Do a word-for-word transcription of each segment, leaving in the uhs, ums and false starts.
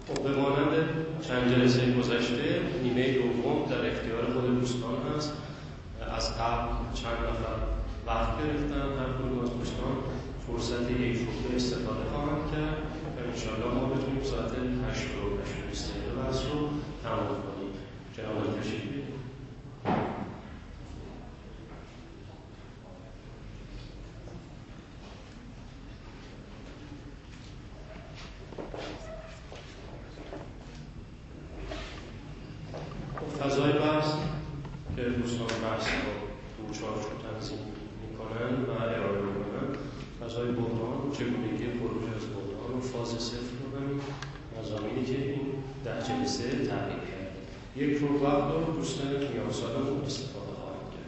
خب به مانند چند جلسه گذشته نیمه دوم در اختیار خود دوستان هست. از قبل چند نفر وقت گرفتن، هر کدوم از دوستان فرصت یک شغل استفاده خواهند کرد و انشاءالله ما بتونیم ساعت هشت و بیست دقیقه بحث رو تمام کنیم. جناب تشریف بیارید. فضای بحث که دوستان بحث رو دو چارچوب تنظیم میکنن و ارائه میکنن، فضای بحران، چگونگی خروج از بحران و فاز صفر رو ببینیم، مضامینی که این در جلسه تعریف کرد. یک رو وقت رو دوستان میان سالان استفاده خواهند کرد.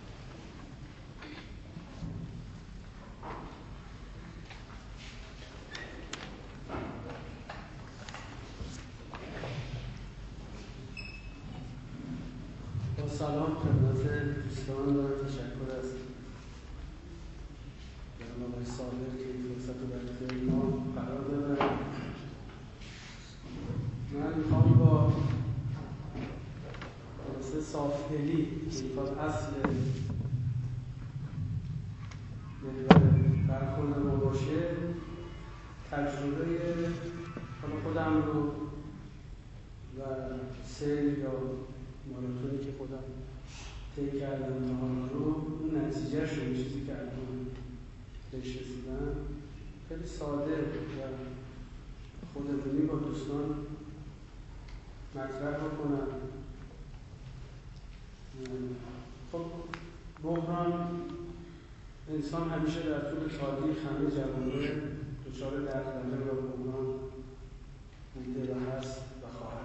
سلام خدمت دوستان و تشکر از جناب آقای صادق که این فرصت رو در اختیار ما قرار دادن. من میخوام با درسته صافدلی که میخواد اصل محور برخورد ما باشه، تجربه حالا خودم رو و سیر یا ماراتونی که خودم طی کردم امتحان رو، اون نتیجه شد، چیزی که الان بهش رسیدم خیلی ساده و خودمونی با دوستان مطرح بکنم. خب بحران، انسان همیشه در طول تاریخ همه جوانب دچار دغدغه و بحران بوده و هست و خواهد.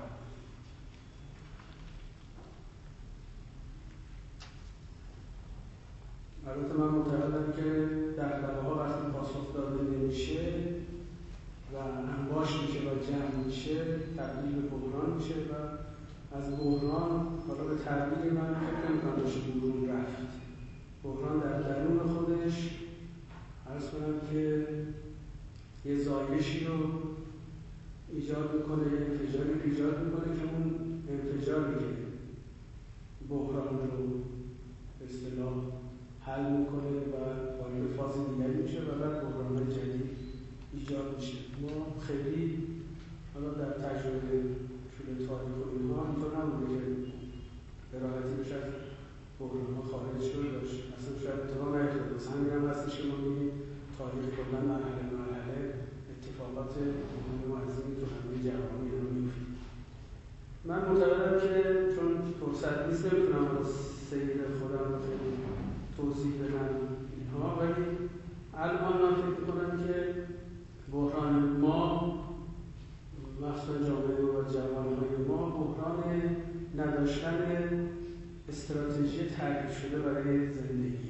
البته من معتقدم که دغدغه‌ها وقتی پاسخ داده نمیشه و انباش میشه و جمع میشه، تبدیل به بحران میشه و از بحران، حالا به تعبیر من فکر نمی‌کنم بشه بیرون رفت. بحران در درون خودش عرض کنم که یه زایشی رو ایجاد میکنه، یه انفجاری رو ایجاد میکنه که اون انفجاری که بحران رو به اصطلاح حل میکنه و وارد فاز دیگری میشه و بعد بحران‌های جدید ایجاد میشه. ما خیلی حالا در تجربه طول تاریخ و اینها اینطور نبوده که به راحتی بشه از بحران‌ها خارج شد، داشت اصلا شاید اتفاق نیفتاده. مثلا همین هم هستش که ما میگیم تاریخ کلا مرحله مرحله اتفاقات مهم و عظیمی تو همه جوامع رو میفته. من معتقدم که چون فرصت نیست نمیتونم از سیر خودم رو خیلی توضیح بدم اینها، ولی الان من فکر میکنم که بحران ما، مخصوصا جامعه و جوانهای ما، بحران نداشتن استراتژی تعریف شده برای زندگی.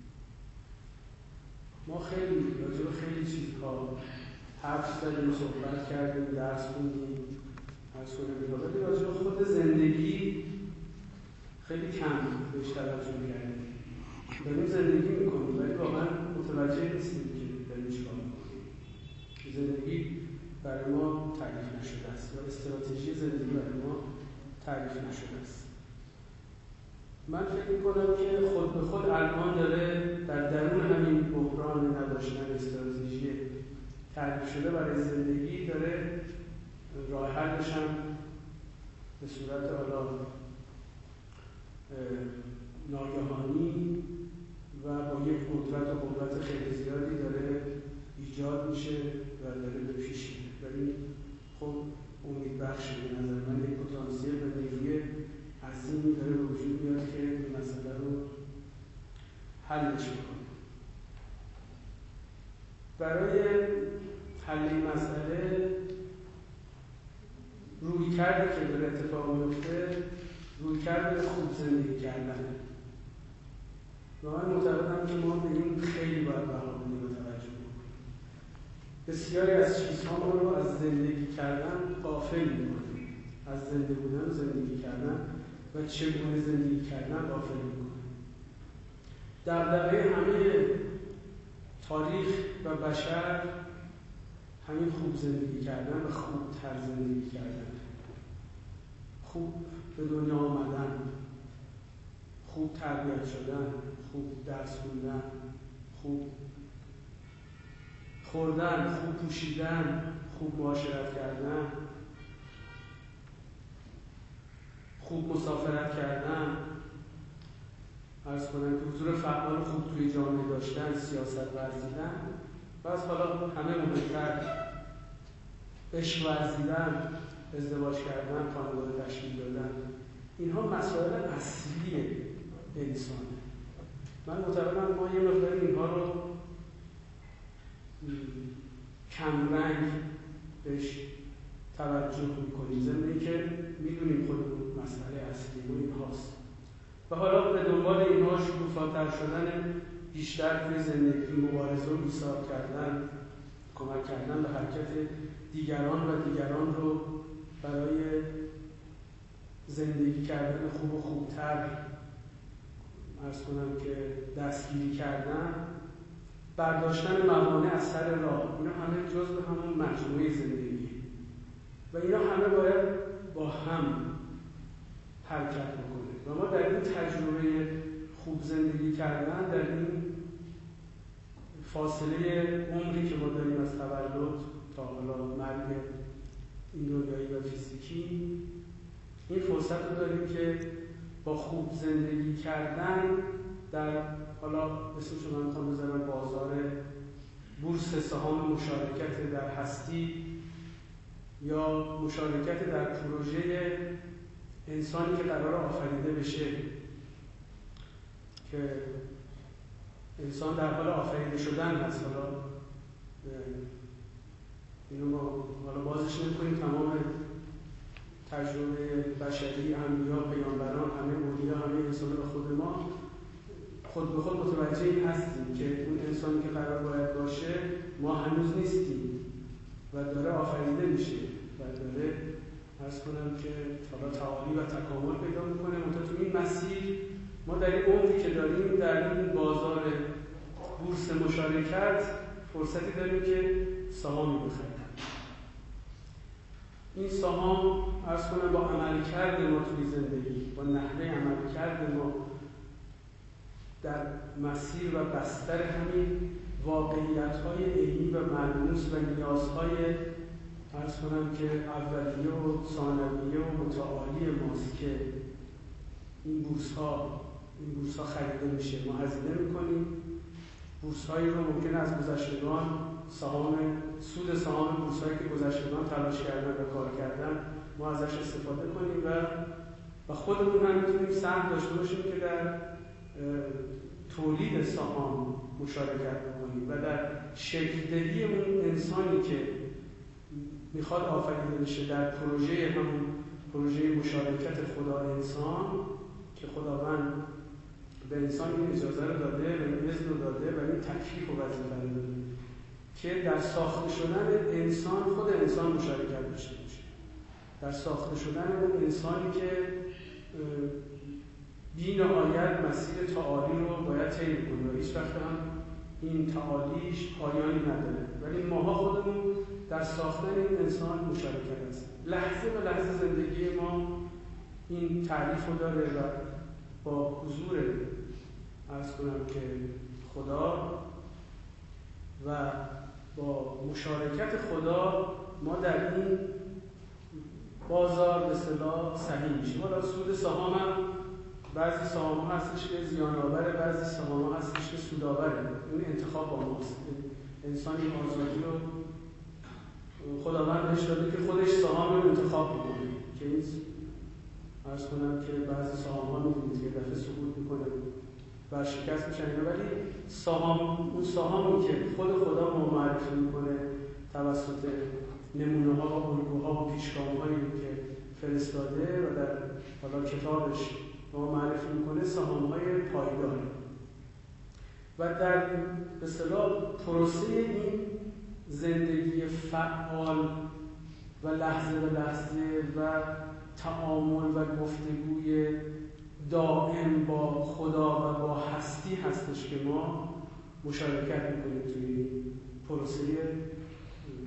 ما خیلی راجع به خیلی چیزها حرف زدیم، صحبت کردیم، درس خوندیم، از کنیم، ولی راجع به خود زندگی خیلی کم بهش توجه کردیم. داریم زندگی میکنیم ولی واقعا متوجه نیستیم که داریم چیکار میکنیم. زندگی برای ما تعریف نشده است و استراتژی زندگی برای ما تعریف نشده است. من فکر میکنم که خود به خود الان داره در درون همین بحران نداشتن استراتژی تعریف شده برای زندگی داره راه حلش هم به صورت حالا ناگهانی و با یک قدرت و قدرت خیلی زیادی داره ایجاد میشه و داره به پیش میره. ولی خب امید بخشه. به نظر من یک پتانسیل و نیروی عظیمی داره به وجود میاد که این مسئله رو حلش میکنه. برای حل این مسئله روی کرده که داره اتفاق میفته، روی کرده خوب زندگی کردن. و من معتقدم که ما به این خیلی باید بها بدیم و توجه کنیم. بسیاری از چیزها ما رو از زندگی کردن غافل می‌کنیم. از زنده بودن و زندگی کردن و چگونه زندگی کردن غافل می‌کنیم. دغدغه همه تاریخ و بشر همین خوب زندگی کردن و خوبتر زندگی کردن، خوب به دنیا آمدن، خوب تربیت شدن، خوب درس خوندن، خوب خوردن، خوب پوشیدن، خوب معاشرت کردن، خوب مسافرت کردن، عرض کنم که حضور فعال خوب توی جامعه داشتن، سیاست ورزیدن و از حالا همه مهمتر عشق ورزیدن، ازدواج کردن، خانواده تشکیل دادن. اینها مسائل اصلی انسانه. من معتقدم ما یه مقدار اینها رو کمرنگ بهش توجه میکنیم، ضمن که میدونیم خودمون مسئله اصلی ما این هاست و حالا به دنبال اینها شکوفاتر شدن بیشتر توی زندگی، مبارزه و ایثار کردن، کمک کردن به حرکت دیگران و دیگران رو برای زندگی کردن خوب و خوبتر عرض کنم که دستگیری کردن، برداشتن موانع از سر راه، اینا همه جزء همون مجموعه زندگی و اینا همه باید با هم حرکت بکنه و ما در این تجربه خوب زندگی کردن، در این فاصله عمری که ما داریم از تولد تا حالا مرگ این دنیایی و فیزیکی، این فرصت رو داریم که با خوب زندگی کردن در حالا اسمشو من میخوام بذارم بازار بورس سهام مشارکت در هستی یا مشارکت در پروژه انسانی که قرار آفریده بشه، که انسان در حال آفریده شدن هست. حالا اینو ما حالا بازش نمی‌کنیم، تمام تجربه بشری، انبیا، پیامبران، همه اولیا، همه انسان به خود ما خود به خود متوجه این هستیم که اون انسانی که قرار باید باشه ما هنوز نیستیم و داره آفریده میشه و داره عرض کنم که حالا تعالی و تکامل پیدا میکنه. منتها تو این مسیر ما در این عمری که داریم در این بازار بورس مشارکت فرصتی داریم که سهامی بخریم. این سهام عرض کنم با عملکرد ما توی زندگی، با نحوه عملکرد ما در مسیر و بستر همین واقعیت‌های عینی و ملموس و نیازهای عرض کنم که اولیه و ثانویه و متعالی ماست که این بورس‌ها این بورس‌ها خریده میشه. ما هزینه می‌کنیم، بورس‌هایی رو ممکنه از گذشتگان سهام سود سهام بورس‌هایی که گذشتگان تلاش کردن و کار کردن ما ازش استفاده کنیم و و خودمون هم می‌تونیم سهم داشته باشیم که در تولید سهام مشارکت بکنیم و در شکل دهی اون انسانی که میخواد آفریده بشه در پروژه همون پروژه مشارکت خدا انسان، که خداوند به انسان این اجازه رو داده و این اذن رو داده و این تکلیف و وظیفه رو داده که در ساخته شدن انسان خود انسان مشارکت داشته باشه، در ساخته شدن اون انسانی که بی نهایت مسیر تعالی رو باید طی کنه و هیچ وقت هم این تعالیش پایانی نداره، ولی ماها خودمون در ساختن این انسان مشارکت هستیم. لحظه به لحظه زندگی ما این تعریف رو داره و با حضور عرض کنم که خدا و با مشارکت خدا ما در این بازار به اصطلاح سهیم میشیم. حالا سود سهام هم بعضی سهام ها هستش که زیان آوره، بعضی سهام ها هستش که سود آوره. این انتخاب با ماست. انسان این آزادی رو خداوند بهش داده که خودش سهام رو انتخاب بکنه، که این عرض کنم که بعضی سهام ها می‌بینید که دفعه سقوط میکنه و شکست میشن اینا، ولی سهام اون سهامی که خود خدا ما معرفی میکنه توسط نمونه ها و الگوها و پیشگام‌هایی که فرستاده و در حالا کتابش ما معرفی میکنه، سهام‌های پایدار و در به اصطلاح پروسه این زندگی فعال و لحظه به لحظه و تعامل و گفتگوی دائم با خدا و با هستی هستش که ما مشارکت میکنیم توی پروسه تولید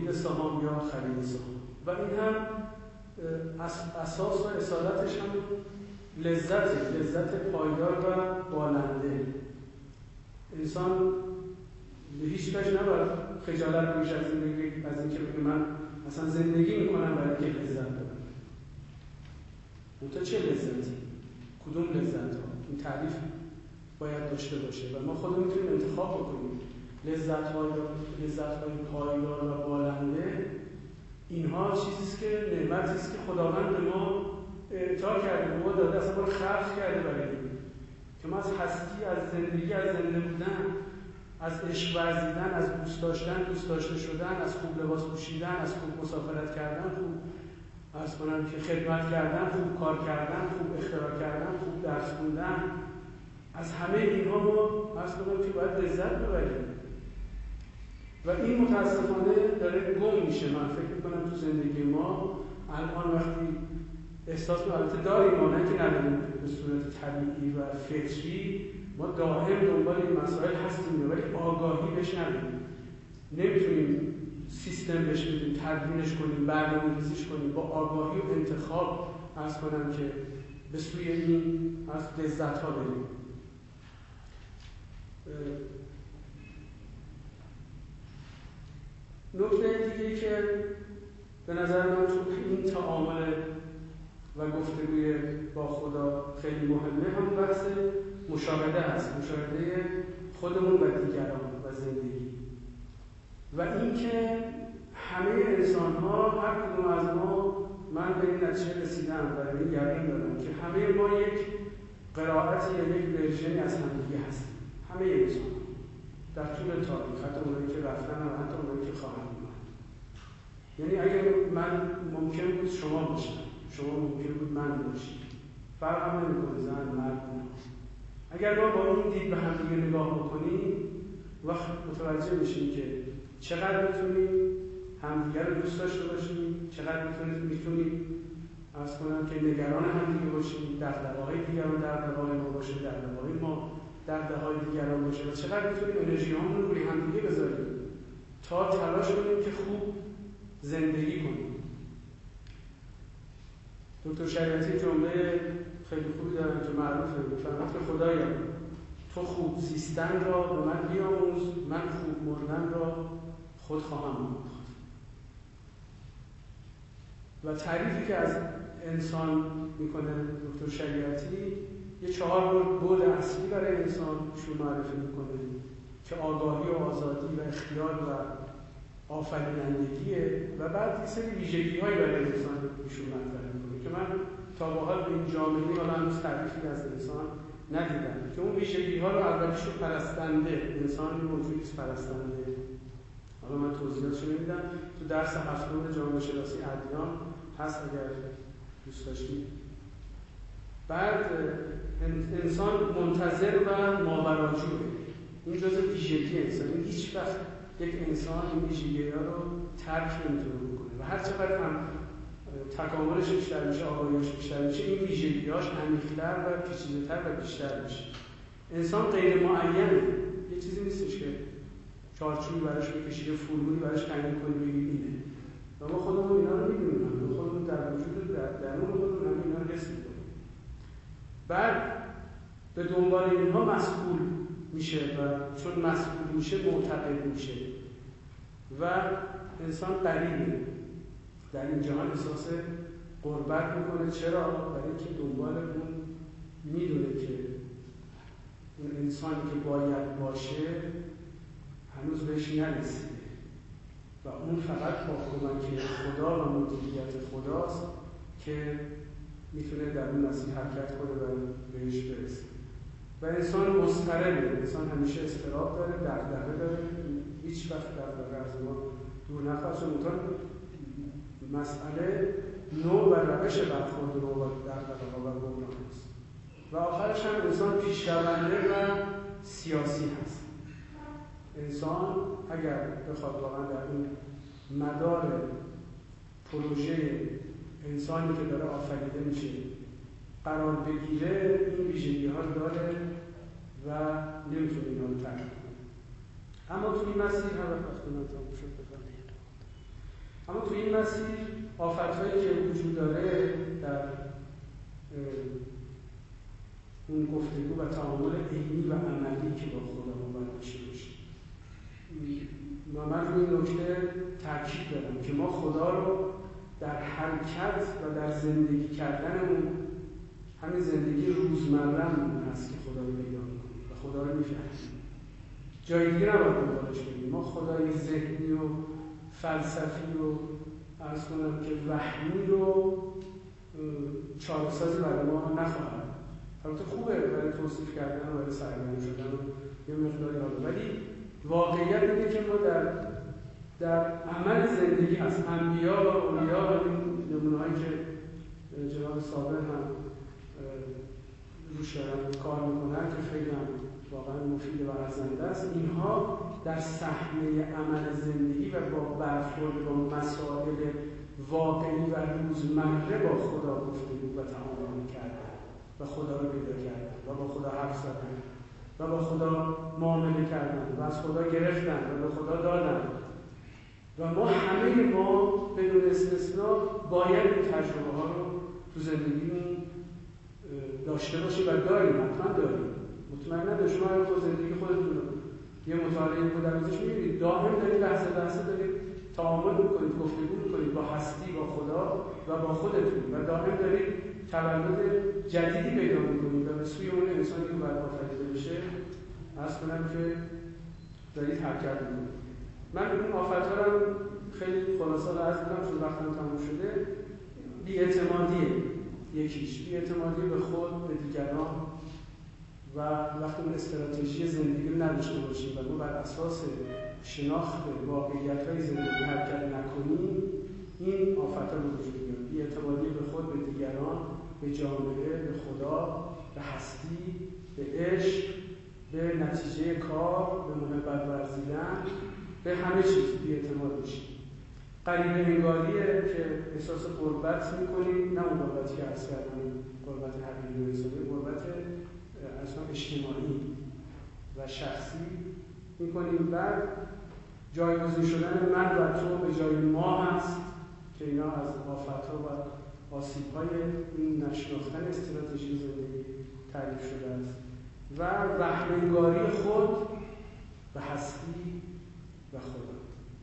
تولید سهام یا خرید سهام. و این هم اساس و اصالتش هم لذت لذت پایدار و بالنده. انسان به هیچ وجه نباید خجالت بکشه از زندگی، از اینکه بگه من اصلا زندگی میکنم برای اینکه لذت ببرم. منتها چه لذتی؟ کدوم لذت ها؟ این تعریف باید داشته باشه و ما خودمون میتونیم انتخاب بکنیم. لذت های لذت های پایدار و بالنده، اینها چیزیست که نعمتی است که خداوند به ما اعطا کرده، به ما داده، اصلا ما رو خلق کرده برای این که ما از هستی، از زندگی، از زنده بودن، از عشق ورزیدن، از دوست داشتن، دوست داشته شدن، از خوب لباس پوشیدن، از خوب مسافرت کردن، خوب عرض کنم که خدمت کردن، خوب کار کردن، خوب اختراع کردن، خوب درس خوندن، از همه اینها ما عرض کنم که باید لذت ببریم. و این متاسفانه داره گم میشه. من فکر میکنم تو زندگی ما الان وقتی احساس رو البته داریم، ما نه که نداریم، به صورت طبیعی و فطری ما دائم دنبال این مسائل هستیم، ولی آگاهی بهش نداریم. نمیتونیم سیستم بهش بدیم، تدوینش کنیم، برنامه‌ریزیش کنیم، با آگاهی و انتخاب عرض کنم که به سوی این از لذت ها بریم. نکته دیگه‌ای که به نظر من تو این تعامل و گفتگوی با خدا خیلی مهمه، همون بحث مشاهده است، مشاهده خودمون و دیگران و زندگی. و اینکه همه انسان‌ها، هر کدوم از ما، من به این نتیجه رسیدم و به این یقین دارم که همه ما یک قرائتی یا یک ورژنی از همدیگه هستیم. همه انسان در طول تاریخ، حتی اونایی که رفتن و حتی اونایی که خواهند اومد. یعنی اگر من ممکن بود شما باشم، شما ممکن بود من باشید، فرق هم نمی‌کنه زن مرد. اگر ما با این دید به همدیگه نگاه بکنیم، وقت متوجه میشیم که چقدر میتونیم همدیگه رو دوست داشته باشیم، چقدر میتونیم میتونیم عرض کنم که نگران همدیگه باشیم، دغدغه‌های دیگران دغدغه‌های ما باشه، دغدغه‌های ما دغدغه‌های دیگران باشه، و چقدر میتونیم انرژی‌هامون رو روی همدیگه بذاریم تا تلاش کنیم که خوب زندگی کنیم. دکتر شریعتی جمله خیلی خوبی دارن که معروفه، می‌فرماید که خدایا تو خوب زیستن را به من بیاموز، من خوب مردن را خود خواهم آموخت. و تعریفی که از انسان میکنه دکتر شریعتی، یه چهار بعد اصلی برای انسان شو معرفی میکنه که آگاهی و آزادی و اختیار و آفرینندگیه، و بعد یه سری ویژگی‌هایی برای انسان ایشون مطرح میکنه که من تا به حال به این جامعه حالا هنوز تعریفی از انسان ندیدم، که اون ویژگی‌ها رو اولیش رو پرستنده، انسان موجودی است پرستنده. حالا من توضیحاتش رو نمیدم، تو درس هفتم جامعه شناسی ادیان هست اگر دوست داشتید. بعد انسان منتظر و ماوراءالجوع، این جزء ویژگی انسان. هیچ وقت یک انسان این ویژگی‌ها رو ترک نمیتونه بکنه و هر چقدر هم تکاملش بیشتر میشه، آگاهیش بیشتر میشه، این ویژگی‌هاش عمیق‌تر و پیچیده‌تر و بیشتر میشه. انسان غیر معینه، یه چیزی نیستش که چارچوبی براش بکشی، فرمولی براش تعیین کنی بگی اینه. و ما خودمون اینا رو می‌دونیم، ما خودمون در وجود در درون خودمون هم اینا رو حس می‌کنیم. بعد به دنبال اینها مسئول میشه و چون مسئول میشه معتقد میشه و انسان غریبه در این جهان، احساس غربت میکنه. چرا؟ برای اینکه دنبال اون میدونه که اون انسانی که باید باشه هنوز بهش نرسیده و اون فقط با کمک خدا و مدیریت خداست که میتونه در اون مسیر حرکت کنه و بهش برسه. و انسان مضطربه، انسان همیشه اضطراب داره، دغدغه داره، هیچ وقت دغدغه از ما دور نخواهد شد. مسئله نوع و روش برخورد با دغدغه‌ها و بحران است. و آخرش هم انسان پیشرونده و سیاسی هست. انسان اگر بخواد واقعا در این مدار پروژه انسانی که داره آفریده میشه قرار بگیره، این ویژگی‌ها داره و نمیتونه اینا رو ترک کنه. اما توی مسیر هر وقت من تموم شد بفرمایید. اما تو این مسیر آفت‌هایی که وجود داره در اون گفتگو و تعامل عینی و عملی که با خدا باید داشته باشیم. و من روی این نکته تاکید دارم که ما خدا رو در حرکت و در زندگی کردنمون، همین زندگی روزمره‌مون هست که خدا رو پیدا می‌کنیم و خدا رو می‌فهمیم. جای دیگه نباید دنبالش بریم. ما خدای ذهنی و فلسفی و عرض کنم که وهمی رو چاره‌سازی برای ما نخواهد. البته خوبه برای توصیف کردن و برای سرگرم شدن یه مقداری حالا، ولی واقعیت اینه که ما در در عمل زندگی هست. انبیا و اولیا و این نمونه‌هایی که جناب صابر هم روش کار میکنن که خیلی هم واقعا مفید و ارزنده است، اینها در صحنه عمل زندگی و با برخورد با مسائل واقعی و روزمره با خدا گفتگو و تعامل کردن و خدا رو پیدا کردن و با خدا حرف زدن و با خدا معامله کردن و از خدا گرفتن و به خدا دادن. و ما همه ما بدون استثنا باید این تجربه ها رو تو زندگیمون داشته باشیم و داریم، حتما داریم. مطمئن نداشت شما رو زندگی خودتون رو یه مطالعه بود در ازش می‌بینید دائم دارید لحظه لحظه دارید تعامل می‌کنید، گفتگو می‌کنید با هستی، با خدا و با خودتون و دائم دارید تولد جدیدی پیدا می‌کنید و به سوی اون انسانی که باید آفریده بشه عرض کنم که دارید حرکت می‌کنید. من اون آفت‌ها رو خیلی خلاصه عرض کنم چون وقتم تموم شده. بی‌اعتمادی یکیش، بی‌اعتمادی به خود، به دیگران و وقتی اون استراتژی زندگی رو نداشته باشیم و ما بر اساس شناخت واقعیت‌های زندگی حرکت نکنیم، این آفت‌ها رو وجود میاد. بی‌اعتمادی به خود، به دیگران، به جامعه، به خدا، به هستی، به عشق، به نتیجه کار، به محبت ورزیدن، به همه چیز بی‌اعتماد میشیم. غریبه انگاریه که احساس غربت میکنیم، نه اون غربتی که عرض کردم غربت حقیقی و انسانی، غربت اصلا اجتماعی و شخصی میکنیم. بعد جایگزین شدن من و تو به جای ما هست که اینا از آفت‌ها و آسیب‌های این نشناختن استراتژی زندگی تعریف شده است و وهم‌انگاری خود به هستی و خدا.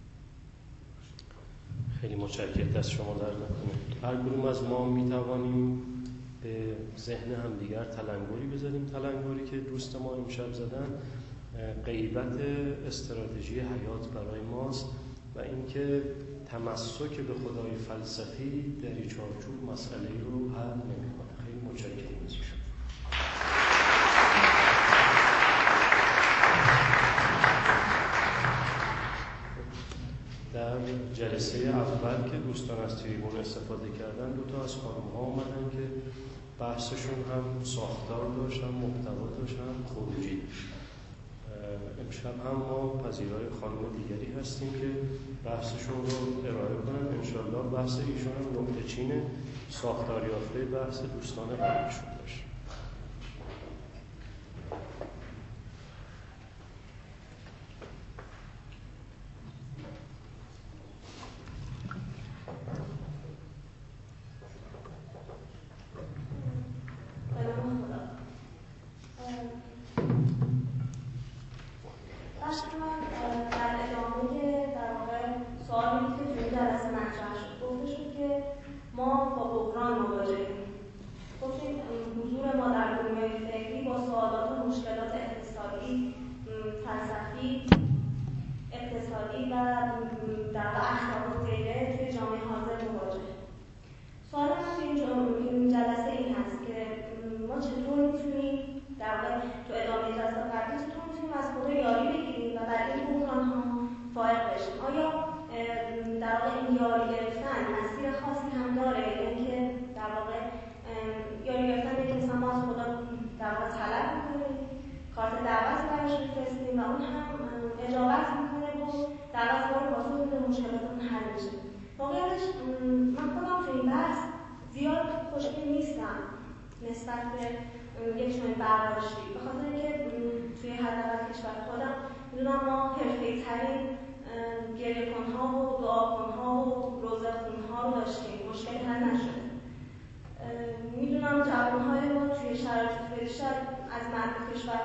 خیلی متشکرم، دست شما در نکنه. هر کدوم از ما میتوانیم به ذهن همدیگر تلنگری بزنیم. تلنگری که دوست ما امشب زدن غیبت استراتژی حیات برای ماست و اینکه تمسک به خدای فلسفی در این چارچوب مسئله رو حل نمی‌کنه. خیلی متشکرم از شما. در جلسه اول که دوستان از تریبون استفاده کردن، دو تا از خانم‌ها اومدن که بحثشون هم ساختار داشت، هم محتوا داشت، هم خروجی. امشب هم ما پذیرای خانم دیگری هستیم که بحثشون رو ارائه کنن. انشالله بحث ایشون هم نقطه چین ساختاریافته بحث دوستان قبلشون باشه. نسبت به یک چنین برداشتی، به خاطر اینکه توی حداقل کشور خودم میدونم ما حرفه‌ای ترین گریه‌کن‌ها و دعاکن‌ها و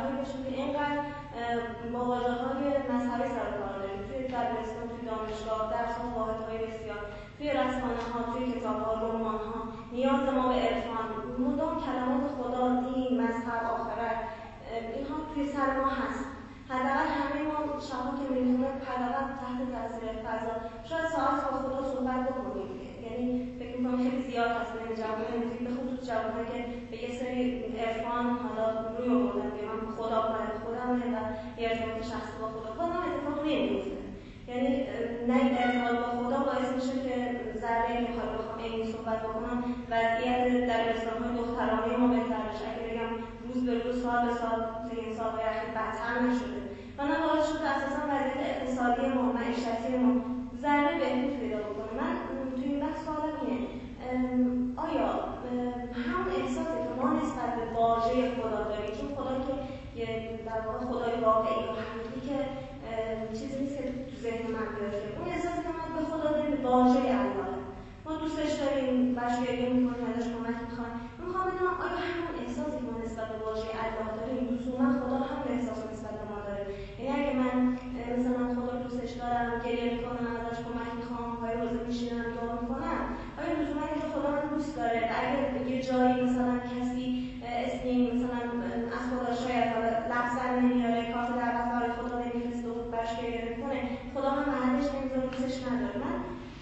جاهایی باشیم که اینقدر با واژه‌های مذهبی سر و کار داریم، توی دبیرستان، توی دانشگاه، درس‌ها، واحدهای بسیار، توی رسانه‌ها، توی کتاب‌ها، رمان‌ها، نیاز ما به عرفان، مدام کلمات خدا، دین، مذهب، آخرت، اینها توی سر ما هست. حداقل همه ما شب‌ها که می‌خونیم حداقل تحت تاثیر فضا شاید ساعت با خدا صحبت بکنیم. یعنی فکر می‌کنم خیلی زیاد هست بین جوانان امروزی، به خصوص جوانانی که به یه سری عرفان حالا روی آوردن که من خدا باید خودمه و یه ارتباط شخصی با خدا خودم اتفاق نمی‌افته. یعنی نه این ارتباط با خدا باعث میشه که ذره که حالا بخوام این صحبت بکنم وضعیت دبیرستان‌های دخترانه ما بهتر بشه. اگه بگم روز به روز، سال به سال، طی این سال‌های اخیر بدتر نشده و نه باعث شده اساساً وضعیت اقتصادی ما، معیشتی ما ذره بهبود پیدا بکنه. من توی این بحث سوالم اینه، آیا همون احساسی که ما نسبت به واژه خدا داریم، چون خدا که یه در واقع خدای واقعی و حقیقی که چیزی نیست که تو ذهن من بیاد، اون احساسی که ما به خدا داریم به واژه الله، ما دوستش داریم، باش گریه می‌کنیم، ازش کمک می‌خوایم. می‌خوام بدونم آیا همون احساسی که ما نسبت به واژه الله داریم لزوما خدا همون احساس نسبت به ما داره؟ یعنی اگه من مثلا من خدا دوستش دارم، گریه می‌کنم، ازش کمک می‌خوام، پای روزه می‌شینم، دعا می‌کنم، آیا لزوما اینکه خدا من دوست داره و اگه یه جایی مثلا کسی اسمی مثلا از خدا شاید لفظاً نمیاره، کارت دعوت برای خدا نمی‌فرسته و باش گریه می‌کنه، خدا هم محلش نمی‌ذاره، دوستش نداره؟ من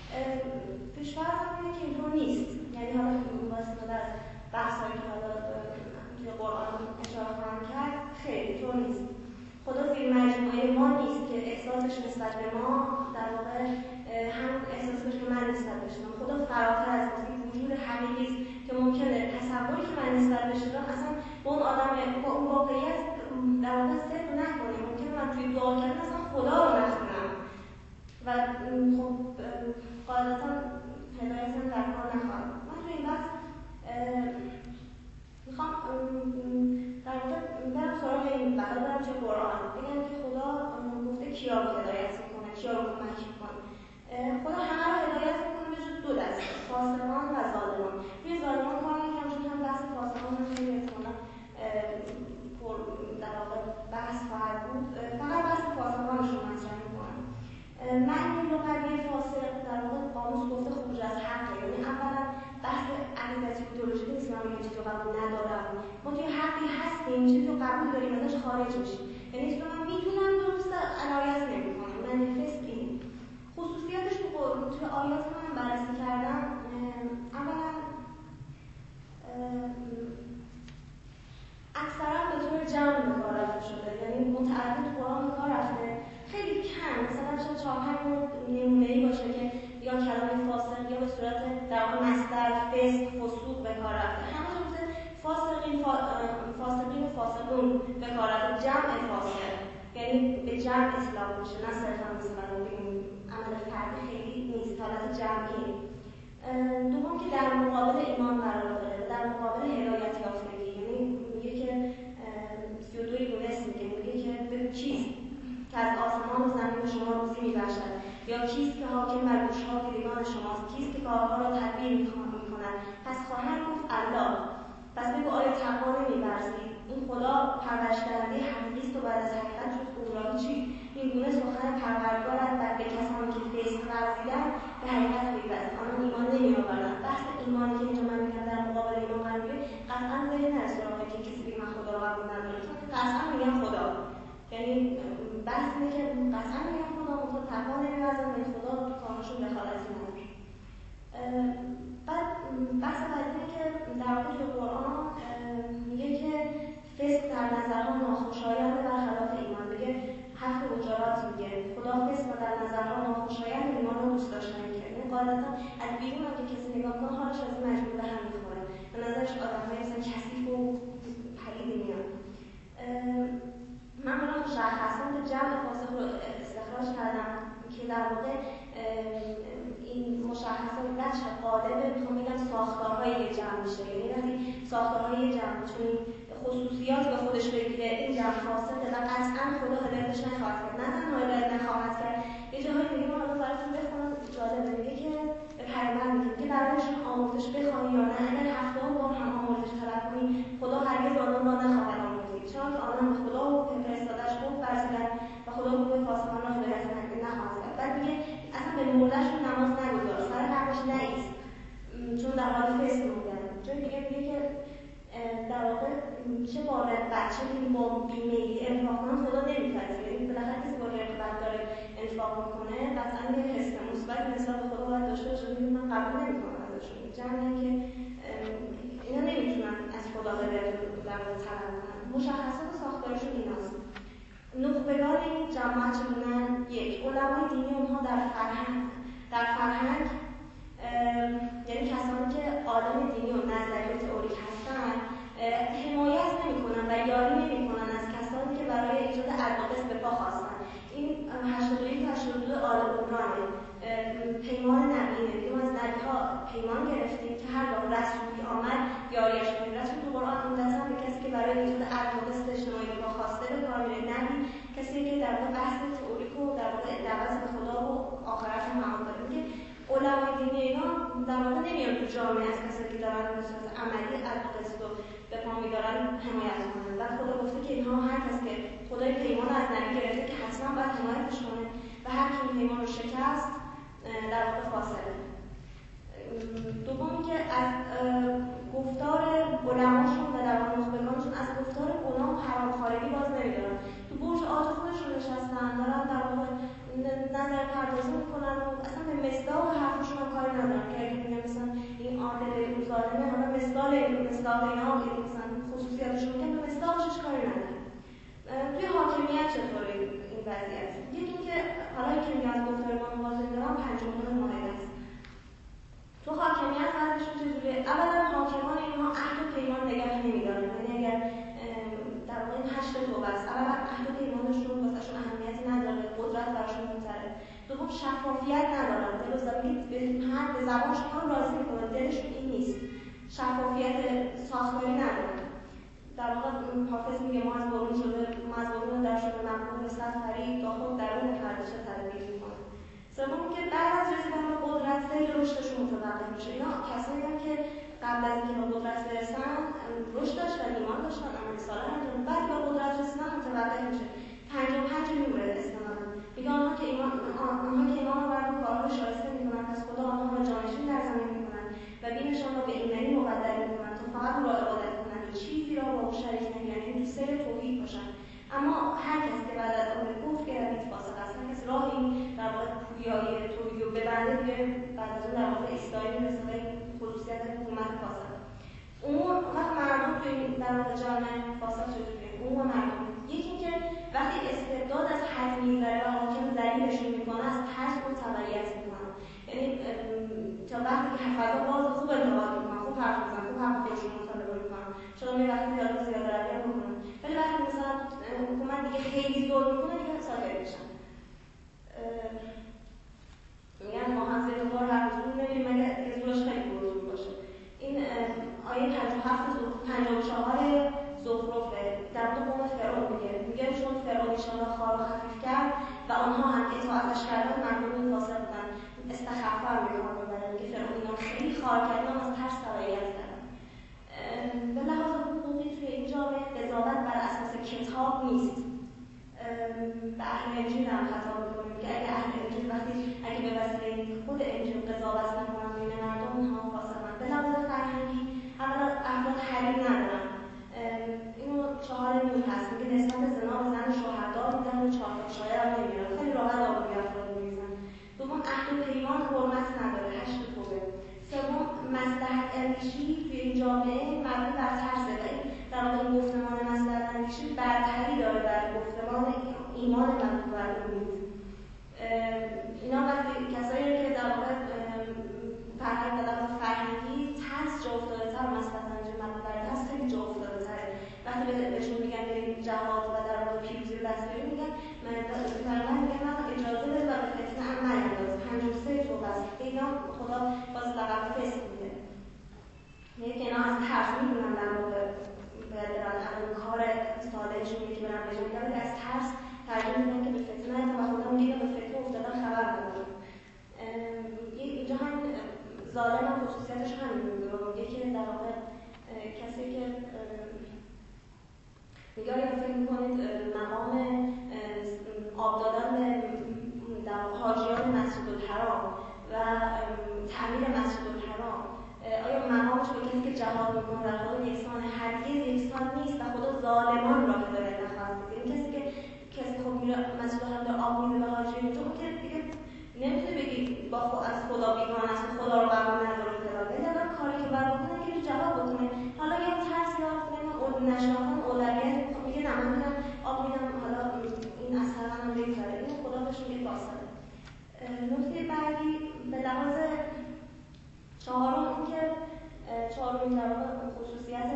پیش‌فرضم اینه که اینطور نیست. یعنی حالا واسه در بحثایی که حالا توی قرآن اشاره خواهم کرد خیلی اینطور نیست. خدا زیر مجموعه ما نیست که احساسش نسبت به ما در واقع هم احساسش که من نسبت بهش دارم. خدا فراتر از این وجود حقیقی است که ممکنه تصوری که من نسبت بهش دارم اصلا با اون آدم با اون واقعیت در واقع صدق نکنه. ممکنه من توی دعا کردن اصلا خدا رو نخونم و خب قاعدتا هدایت هم در کار نخواهم. من توی این بحث میخوام در واقع برم سراغ این بحث، برم توی قرآن بگم که خدا گفته کیا رو هدایت میکنه، کیا رو کمک میکنه. خدا همه رو هدایت میکنه به جز دو دسته، فاسقان و ظالمان. روی ظالمان کار نکنم چون هم بحث فاسقان هم خیلی احتمالا پر در واقع بحث خواهد بود. فقط بحث فاسقانش رو مطرح میکنم. معنی لغوی فاسق در واقع قاموس گفته خروج از حقه. یعنی اولا بحث عقیدتی و ایدئولوژی نیست، من میگم چیزی رو قبول ندارم. ما توی حقی هستیم، چیزی رو قبول داریم، ازش خارج میشیم. یعنی چیزی رو من میدونم درسته، عنایت نمی‌کنم. منیفست این خصوصیاتش تو توی آیات من بررسی کردم. اولا اکثرا به طور جمع به کار رفته شده، یعنی متعدد قرآن به کار رفته. خیلی کم، مثلا شاید چهار پنج نمونه‌ای باشه که یا کلمه فاسق یا به صورت در واقع مصدر فسق، فسوق به کار رفته. همه جا فاسقین، فاسقین و فاسقون به کار رفته، جمع فاسق، یعنی به جمع اطلاق میشه، نه صرفا مثلا بگیم عمل فردی خیلی نیست، حالت جمعی. دوم که در مقابل ایمان قرار داره، در مقابل هدایت یافتگی. یعنی میگه که سی و دو یونس میگه میگه که بگو چیست که از آسمان و زمین به شما روزی میبخشد، یا کیست که حاکم بر گوش‌ها و دیدگان شماست، کیست که کارها را تدبیر میکند. پس خواهند گفت الله. پس بگو آیا تقوا نمی‌ورزید؟ این خدا پرورش‌دهنده حقیقی است و بعد از حقیقت جز او را چیست؟ این گونه سخن پروردگارت بر به کسانی که فسق ورزیدند به حقیقت پیوست، آنان ایمان نمی‌آورند. بحث ایمانی که اینجا من میگم در مقابل ایمان قرار می‌گیره، قطعاً ذهن از سراغه که کسی بگه من خدا رو قبول ندارم، چون قطعاً میگن خدا. یعنی بحث اینه که قطعاً میگن خدا، منتها تقوا نمی‌ورزند و این خدا تو کارشون دخالتی نداره. بعد بحث بعدی که در واقع توی قرآن میگه که فسق در نظرها ناخوشایند برخلاف ایمان. میگه حرف حجرات میگه خدا فسق و در نظرها ناخوشایند ایمان رو دوست داشتن کرد. این قاعدتا از بیرون هم که کسی نگاه کنه حالش از این مجبور به هم میخوره، به نظرش آدم‌های مثلا کثیف و پلیدی میاد. من برام مشخصات جمع فاسق رو استخراج کردم که در واقع این مشخصات بچه قالبه، میخوام بگم ساختارهای جمع میشه. یعنی وقتی ساختارهای جمع چون خصوصیات به خودش بگیره این جمع فاسقه و قطعا خدا هدایتش نخواهد کرد. نه تنها هدایت نخواهد کرد، یه جاهای دیگه ما حالا براتون بخونم جالبه. میگه که به پیامبر میگه که برایشون آموزش بخوانی یا نه، اگر هفتاد بار هم آموزش طلب کنی خدا هرگز آنان را نخواهد آموزید، چون که آنان به خدا بچه این با بیمیلی انفاق کنه خدا نمیپذیره. یعنی بالاخره کسی با رغبت داره انفاق میکنه قطعا یه حس مثبت نسبت به خدا باید داشته باشه. میگه من قبول نمیکنم ازشون. جمعی که اینا نمیتونن از خدا هدایت در واقع طلب کنن. مشخصات ساختارشون ایناست. نخبگان این جماعت چه بودن؟ یک، علمای دینی اونها در فرهنگ در فرهنگ یعنی کسانی که عالم دینی و نظری و تئوریک هستن حمایت نمی‌کنن و یاری نمی‌کنن از کسانی که برای ایجاد القابس به پا خواستن. این هشتاد و یک هشتاد و دو آل عمرانه، پیمان نبیه. ما از نبی‌ها پیمان گرفتیم که هر وقت رسولی آمد یاریش کنیم. رسول تو قرآن مدتن به کسی که برای ایجاد القابس اجتماعی به پا خواسته به کار میره. نبی کسی که در واقع بحث تئوریک و در واقع دعوت به خدا و آخرت رو معامل داره. میگه علمای دینی اینا در واقع نمیان تو جامعه از کسایی که دارن به صورت عملی القابس رو به پا میدارن حمایت کنن. و خدا گفته که اینها هر کس که خدای پیمان از نبی گرفته که حتما باید حمایتش کنه و هر کی این پیمان رو شکست در واقع فاصله. دومی که از گفتار علماشون و در واقع نخبگانشون از گفتار گناه و حرامخواری باز نمیدارن. تو برج عاج خودشون نشستن دارن در واقع نظر پردازی میکنن و اصلا به مصداق حرفشون هم کاری ندارن که اگه میگن مثلا این عادل این ظالمه حالا مصداق این مصداق اینا که مثلا خصوصیاتشون میگن به مصداقش کاری ندارن. توی حاکمیت چطوره این وضعیت؟ یکی اینکه حالا که میگن از گفتار ما مواظب دارن پنجم ماهده است. تو حاکمیت وضعشون چجوریه؟ اولا حاکمان اینها عهد و پیمان نگه نمیدارن. یعنی اگر در واقع این هشت توبه است، اولا عهد و پیمانشون واسهشون اهمیتی نداره، قدرت براشون مهمتره. دوم شفافیت ندارن. دل و زبانی به هر به زبانشون ها راضی میکنن، دلشون این نیست. شفافیت ساختاری ندارن. در واقع حافظ میگه ما از برون شده ما از برون در شده مقبول صد فرید تا خود درون پرداشه تدبیر میکنن. سوم که بعد از رسیدن به قدرت سیر رشدشون متوقف میشه. اینا کسایی هم که قبل از اینکه به قدرت برسن رشد داشتن، ایمان داشتن، عمل صالح انجام، بعد به قدرت رسیدن متوقف میشه. پنجاه و پنج میمونه استنادن. میگه آنها که ایمان آنها که ایمان آورد و کارها رو شایسته میکنن پس خدا آنها را جانشین در زمین میکنن و دینشان را به ایمنی مقدر میکنن تا فقط او را عبادت کنند و چیزی را با او شریک نگیرند، یعنی تو سیر توحید باشن. اما هر کسی که بعد از آن کفر کرد فاسق است. هر کسی راه این در واقع پویایی توحید رو ببنده دیگه بعد از اون در واقع ایستایی میرسه به خصوصیت حکومت فاسق. اون وقت مردم توی این در واقع جامعه فاسق چجوریه؟ اون و مردم یکی اینکه وقتی استبداد از حد میگذره و حاکم ذلیلشون میکنه از ترس رو تبعیت میکنن. یعنی تا وقتی که فضا باز خوب انتقاد میکنن، خوب حرف میزنن، خوب حرف خودشون مطالبه میکنن، شاید می وقتی زیاد زیاد روی هم میکنن، ولی وقتی مثلا حکومت دیگه خیلی زور میکنه دیگه ساکت میشن. میگن ما هم زیر بار حرف زور نمیریم مگه دیگه زورش خیلی بزرگ باشه. این آیه پنجاه و هفت پنجاه و چهار زخرفه در مورد قوم فرعون میگه میگه چون فرعون ایشان را خوار و خفیف کرد و آنها هم اطاعتش کردن مردم فاسق بودن. استخفا هم میگه ها میبرن میگه فرعون اینا خیلی خوار کردن از ترس تبعیت کردن. به لحاظ حقوقی توی این جامعه قضاوت بر اساس کتاب نیست. به اهل انجیل هم خطاب میکنیم که اگه اهل انجیل وقتی اگه به وسیله خود انجیل قضاوت میکنن بین مردم اونها فاسقن. به لحاظ فرهنگی اولا افراد حریم ندارن. اینو چهار نور هست میگه نسبت زنا به زن شوهردار میدن و چهار شایر هم نمیرن، خیلی راحت آبروی افراد میریزن. دوم عهد و پیمان حرمت نداره، هشت توبه. سوم مصلحت اندیشی توی این جامعه مبنی بر ترسه و این در واقع این گفتمان مصلحت اندیشی برتری داره بر گفتمان ایمان مبنی بر امید. اینا وقتی کسایی که در واقع فرهنگ و در واقع فرهنگی ترس جا افتاده تر و مصلحت اندیشی مبنی بر ترس خیلی جا افتاده تره. وقتی بهشون میگن بریم جهاد و در واقع پیروزی رو دست بیاریم میگن فرمان میگن من اجازه بده و به فتنه هم نینداز. پنجاه و سه توبه است. اینا خدا باز لقب فسق میده. میگه که اینا از ترس میدونن در واقع باید برن اون کار صالحشون میگه که برن بجنگن ولی از ترس ترجیح میدن که به فتنه نیفتن و خدا میگه به فتنه افتادن خبر ندارن. اینجا هم ظالم هم خصوصیتش همین میگه میگه که در واقع کسی که میگه اگه فکر میکنید مقام آب دادن به حاجیان مسجدالحرام و تعمیر مسجدالحرام آیا مقامش به کسی که جهاد میکنه در خدا یکسان، هرگز یکسان نیست و خدا ظالمان را هدایت نخواهد کرد. یعنی کسی که کسی خب میره مسجد الحرام داره آب میده به حاجی اونجا، اون که دیگه نمیتونه بگی با خود از خدا بیگانه است، خدا رو قبول نداره فلان. یعنی در کاری که باید بکنه که تو جواب بکنه. حالا یه ترس یا نشناختن اولویت میگه نه من میرم آب میدم، حالا این از طرف هم بگذره، این خدا بهش میگه فاصله. نکته بعدی به لحاظ چهارم این که چهارمین در واقع خصوصیت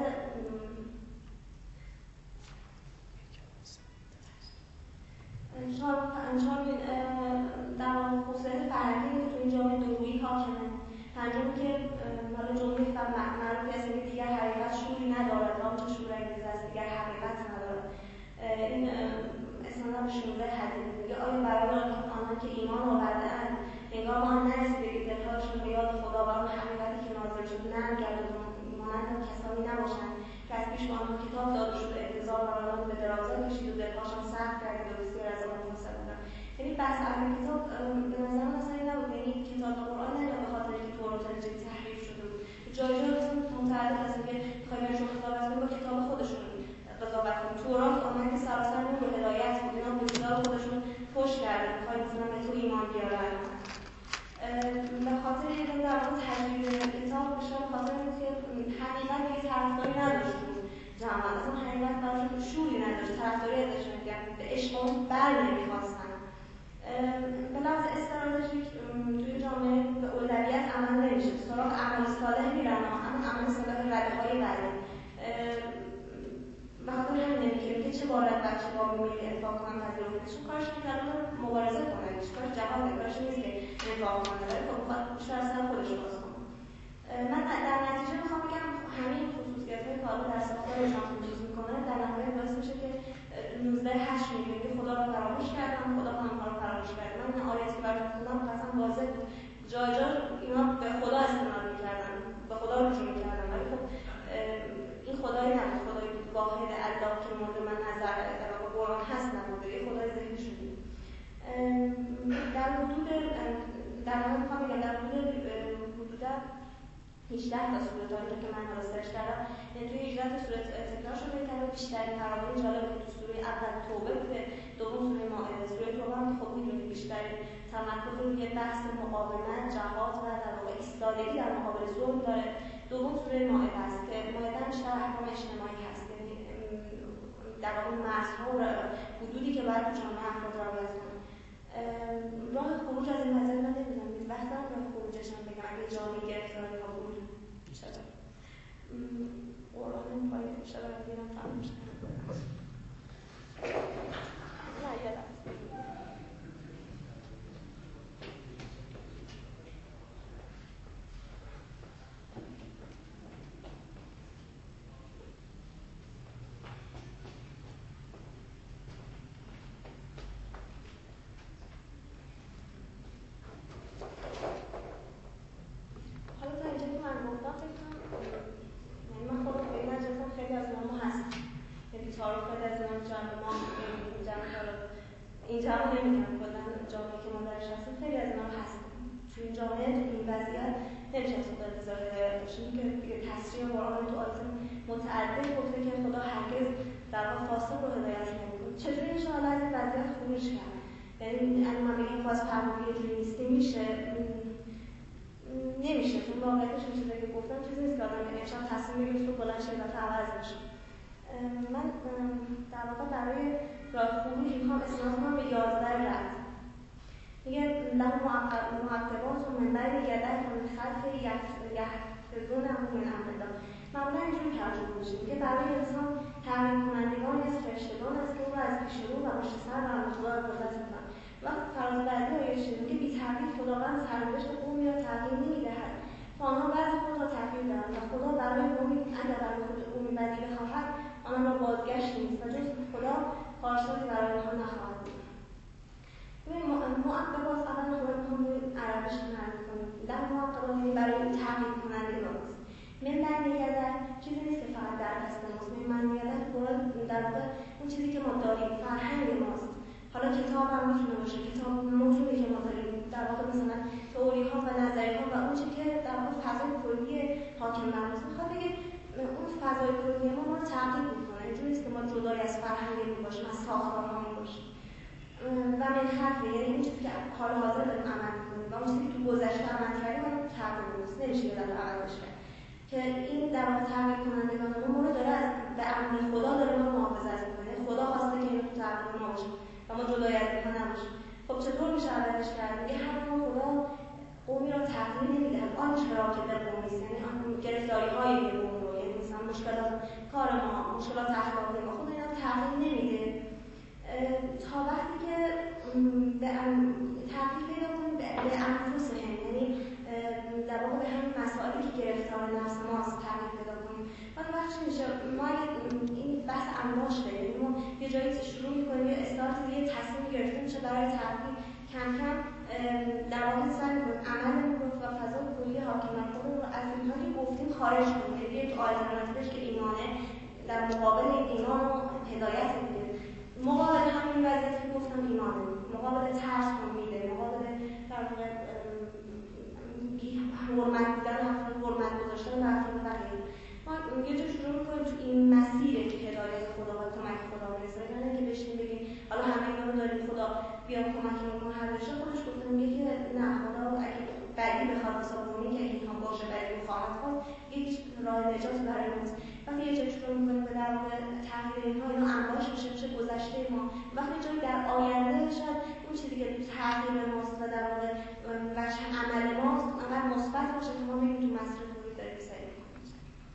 چهارمین در واقع خصوصیت فرهنگی که تو این جامعه دورویی حاکمه. پنجم که حالا جمله معروفی هست که دیگر حقیقت شوری ندارد، آنچه شور انگیز است دیگر حقیقت ندارد. این استناد به شنوده حدیث میگه آیا برای آنان که ایمان آورده‌اند هنگام آن نرسیده که دلهاشون به یاد خدا و آن حقیقتی که نازل شد نرم گردد و مانند کسانی نباشند که از پیش به آنها کتاب داده شد و انتظار بر آنان به درازا کشید و دلهاشان سخت گردید و بسیار از آن منصرف بودند. یعنی بحث اهل کتاب به نظر من اصلا این نبود، یعنی کتاب قرآن نه به خاطر اینکه تورات و انجیل تحریف شده بود. جای جای اصلا متعدد هست که می‌خوایم بهشون قضاوت کنیم با کتاب خودشون قضاوت کنیم. تورات آمد که سراسر نور و هدایت بود، اینا به کتاب خودشون پشت کردن، می‌خوایم مثلا به تو ایمان بیارن. به خاطر اینکه در واقع تجدید کتاب بشه، به خاطر اینکه حقیقت دیگه طرفداری نداشت بود جامعه، اصلا حقیقت براشون شوری نداشت، طرفداری ازش نمی‌کردن، به عشق اون بر نمی‌خواستن. به لحاظ استراتژیک توی جامعه به اولویت عمل نمیشه، سراغ اعمال صالح میرن اما اعمال صالح رده‌های بعدی. به خاطر همین نمی‌گیم که چه باید بچه با میل انفاق کنن پذیرو کنن، چون کارش که قرار مبارزه کنن، کارش جهاد کارش نیست که انفاق کنن، ولی خب میخواد بیشتر از سر خودش باز کنه. من در نتیجه میخوام بگم همین خصوصیت‌های که حالا در ساختار ایشان خصوص میکنه در نهایت باعث میشه که نوزده هشت میگه که خدا رو فراموش کردم، خدا آنها رو فراموش کرد. من این آیاتی که براتون خوندم قطعا واضح بود، جای جای اینا به خدا استناد میکردن، به خدا رجوع میکردن، ولی خب این خدایی نبود، خدای واحد الله که مورد من نظر در واقع قرآن هست نبود، یه خدای ذهنشون بود. در حدود در واقع میخوام بگم در حدود حدود هجده تا سوره تا اینجا که من حالا سرچ کردم، یعنی توی هجده تا سوره تکرار شده که بیشترین فراوانی جالبه که تو سوره اول توبه بوده، دوم سوره مائده. سوره توبه هم خب میدونید بیشترین تمرکز روی بحث مقاومت، جهاد و در واقع ایستادگی در مقابل ظلم داره. دوم سوره مائده است که مائده بیشتر احکام اجتماعی هست، یعنی در واقع مرزها و حدودی که باید جامعه افراد رعایت کنه. راه خروج از این وضعیت من نمیدونم، بحثم راه خروجش هم بگم اگه جامعه گرفتاری ها بود شده قرآن پایین شده و دیرم تمام شده نه یه لحظه این جامعه نمیدونم کلا جامعه که ما درش هستیم خیلی از اینا هستیم. تو این جامعه تو این وضعیت نمیشه خدا انتظار هدایت داشتیم که دیگه تصریح قرآن تو آیات متعدد گفته که خدا هرگز در واقع فاسق رو هدایت نمیکنه. چجوری میشه حالا از این وضعیت خروج کرد؟ یعنی اگه من بگم باز پرواقعی یه جوری نیستی میشه نمیشه، چون واقعیتش میشه که گفتم چیزی نیست که آدم امشب تصمیم بگیره تو بلند شه و عوض بشه. من در واقع برای راه خروج میخوام استناد کنم به یازده رد. میگه له معقبات من بین یدیه و من خلفه یحفظونه من امر الله. معمولا اینجوری ترجمه میشه، میگه برای انسان تعمین کنندگانی از فرشتگان است که او را از پیش رو و پشت سر و مقدار قدرت میکنند. وقت فراز بعدی آیه شده میگه بی تغییر خداوند سرنوشت قومی را تغییر نمیدهد تا آنها وضع خود را تغییر دهند و خدا برای قومی اگر برای خود قومی بدی بخواهد آنها را بازگشت نیست و جز خدا کارسازی برای آنها نخواهد بود. ببین معقبات اول خود هم عربش معرفی کنیم. در معقبات برای تغییر کننده راست. من در نگردن چیزی نیست که فقط در دست ماست. من نگردن قرآن در واقع اون چیزی که ما داریم فرهنگ ماست. حالا کتاب هم میتونه باشه، کتاب موضوعی که ما داریم در واقع مثلا تئوری ها و نظریه ها و اون چیزی که در واقع فضای کلی حاکم بر ماست میخواد بگه اون فضای کلی ما ما رو تعقیب میکنه. اینجوری نیست که ما جدای از فرهنگمون باشیم، از ساختارهامون باشیم و من حرفه، یعنی این چیزی که حال حاضر داریم عمل میکنیم و اون چیزی که تو گذشته عمل کردیم ما تغییر نیست، نمیشه یه دفعه عملش کرد که این در واقع تغییر کنندگان ما رو داره از به امر خدا داره ما محافظت میکنه. خدا خواسته که این تو تغییر ما باشه و ما جدای از اینها نباشیم. خب چطور میشه عملش کرد؟ یه هر ما خدا قومی رو تغییر نمیده، آنچه را که به قومی است، یعنی آن گرفتاری‌های قوم رو، یعنی مثلا مشکلات کار ما، مشکلات اخلاقی ما، خود اینا تغییر نمیده تا وقتی که به تغییر پیدا کنیم به انفسهم، یعنی در واقع به همین مسائلی که گرفتار نفس ماست تغییر پیدا کنیم. ولی وقتی میشه ما این بحث انباش داریم، یعنی ما یه جایی شروع می‌کنیم یه استارت یه تصمیم گرفتیم میشه برای تغییر کم کم در واقع سعی می‌کنیم عملمون رو و فضای کلی حاکمیت خودمون رو از اینها که گفتیم خارج کنیم، یعنی یک آلترناتیوش که ایمانه در مقابل ایمان و هدایت میده، مقابل همین وضعیتی که گفتم ایمانه، مقابل ترس امیده، مقابل در واقع حرمت بودن افراد، حرمت گذاشتن به افراد بقیه. ما یه جا شروع می‌کنیم تو این مسیره که هدایت خدا و کمک خدا برسه، یعنی اینکه بشینیم بگیم حالا همه اینا رو داریم خدا بیا کمکمون کن هر بشه. خودش گفته میگه که نه، خدا اگه بدی بخواد حساب کنی که اگه اینها باشه بدی خواهد خواست، هیچ راه نجات برای ماست. وقتی یه جا شروع می‌کنیم به در واقع تغییر اینها اینا انباش میشه میشه گذشته ما، وقتی جایی در آینده شاید اون چیزی که تغییر ماست و در واقع وجه عمل ماست انقدر مثبت باشه که ما می‌بینیم تو مسیر خوبی داریم سعی می‌کنیم.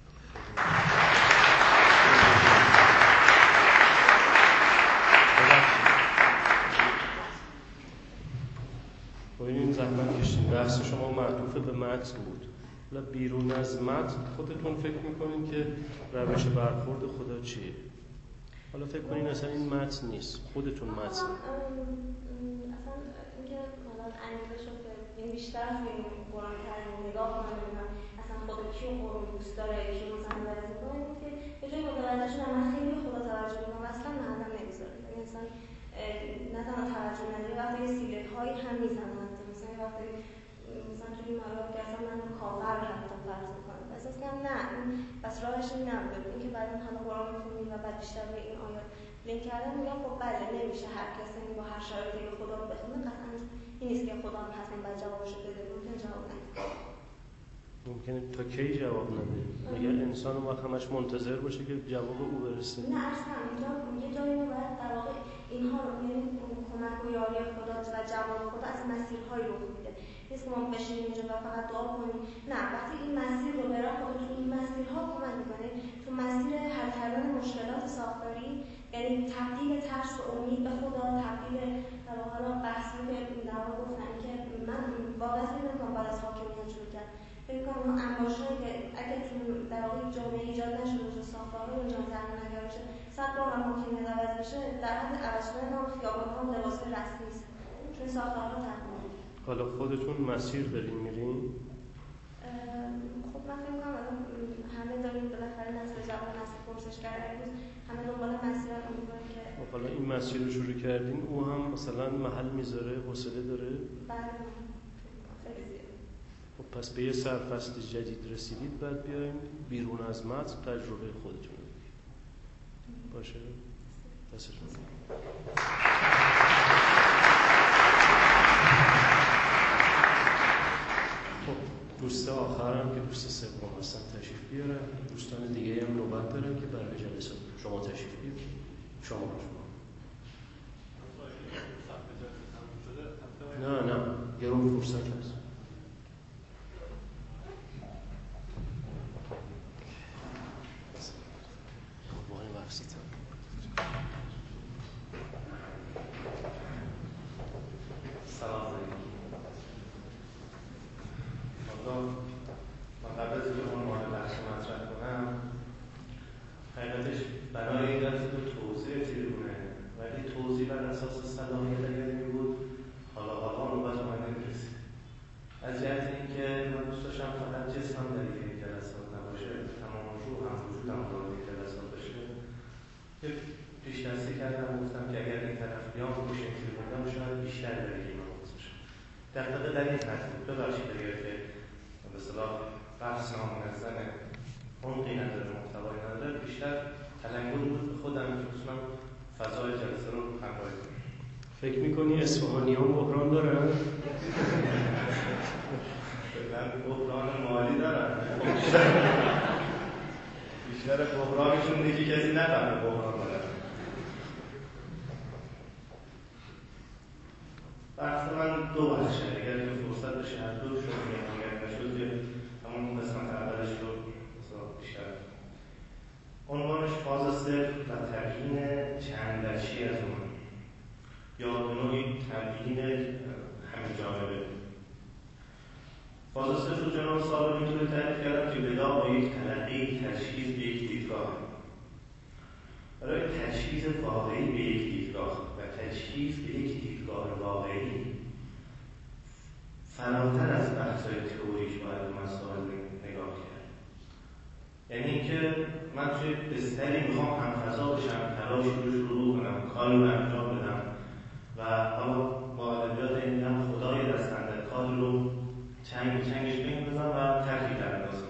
این زحمت کشید. بحث شما معطوف به متن بود. حالا بیرون از متن خودتون فکر میکنین که روش برخورد خدا چیه؟ حالا فکر کنین اصلا این متن نیست، خودتون متن. اصلا اینکه حالا انگیزه شد که این بیشتر از این قرآن کریم نگاه کنم ببینم اصلا خدا کیو قرآن دوست داره، کیو مثلا متوجه میکنه، این که یه جایی متوجه شدم من خیلی خدا توجه میکنم و اصلا محلم نمیذاره. یعنی اصلا نه تنها توجه نداره، وقتی یه سیلک هایی هم میزنن، مثلا وقتی مثلا توی این مورد که اصلا من کافر حتی فرض میکنم احساس کنم نه پس راهش این نبوده. این که بعد حالا قرآن میخونیم و بعد بیشتر به این آیات لینک کردن میگم خب بله نمیشه هر کسی با هر شرایطی که خدا رو بخونه قطعا این نیست که خدا هم حتما باید جوابشو بده، ممکن جواب نده، ممکنه تا کی جواب نده. مگر انسان اون وقت همش منتظر باشه که جواب او برسه؟ نه اصلا اینجا یه جایی ما باید در واقع اینها رو یعنی کمک و یاری خدا و جواب خدا از مسیرهای رخ میده. نیست که ما بشینیم اینجا و فقط دعا کنیم، نه وقتی این مسیر رو برای خدا تو این مسیرها کمک میکنه، تو مسیر حل کردن مشکلات ساختاری، یعنی تبدیل ترس و امید به خدا، تبدیل در واقع بحثی که در واقع گفتن که من واقعا فکر نمی‌کنم بعد از حاکمیت شروع کرد، فکر کنم اون انباشه‌ای که اگه تو در واقع جامعه ایجاد نشده باشه، ساختارها رو جامعه تغییر نکرده باشه، صد بار هم حاکمیت عوض بشه در حد عوض شدن هم خیابان‌ها هم لباس رسمی است، چون ساختارها تغییر. حالا خودتون مسیر دارین میرین؟ خب من فکر کنم همه داریم بالاخره نسل جوان نسل پرسشگر امروز همه دنبال مسیر رو می‌کنن که حالا این مسیر رو شروع کردین، او هم مثلا محل میذاره، حوصله داره؟ بله خیلی زیاد. خب پس به یه سرفصل جدید رسیدید، بعد بیاین بیرون از متن تجربه خودتون رو بگید. باشه؟ دستتون دوست آخرم که دوست سوم هستن تشریف بیارن، دوستان دیگه هم نوبت دارن که برای جلسه شما تشریف بیارن. شما شما نه نه یه رو فرصت هست. قربان مقصد سلام علیکم. من قبل از اینکه عنوان بحث مطرح کنم، حقیقتش برای این دفعه دو توضیح تیرونه، ولی توضیح بر اساس صلاحیت اگر این بود حالا حالا نوبت من نمیرسید. از جهت اینکه من دوست داشتم فقط جسمم در این جلسات نباشه، تمام روح هم وجودم در این جلسات باشه. یک پیش دستی کردم، گفتم که اگر این طرف بیام پشت تیر بودم شاید بیشتر درگیر مواز بشم. دقیقه در این حد بود. ببخشید اگر که به اصطلاح بحث نامنظمه، عمقی نداره، محتوایی نداره، بیشتر تلنگر بود به خودم که اصلا فضای جلسه رو همراهی کنم. فکر میکنی اصفهانیان بحران دارن؟ من بحران مالی دارن. بیشتر بحرانشون اینه که کسی نفهمه بحران دارن. بحث من دو بخشه، اگر که فرصت بشه هر دو شما میگم، اگر نشد که همون قسمت اولش رو بیشتر. عنوانش فاز صفر و تبیین چند وجهی از اون، یا به نوعی تبیین همین جانبه. فاز صفر رو جناب صاحب اینطوری تعریف کردم که بدا با یک تلقی تجهیز به یک دیدگاه، برای تجهیز واقعی به یک دیدگاه و تجهیز به یک دیدگاه واقعی فراتر از بحث‌های تئوریک باید به مسائل نگاه کرد. یعنی اینکه من توی بستری میخوام همفضا بشم، تلاش رو شروع کنم، کاری رو انجام بدم و اما با ادبیات این میگم خدای دستنده کار رو چنگ به چنگش بندازم و ترکیب اندازم.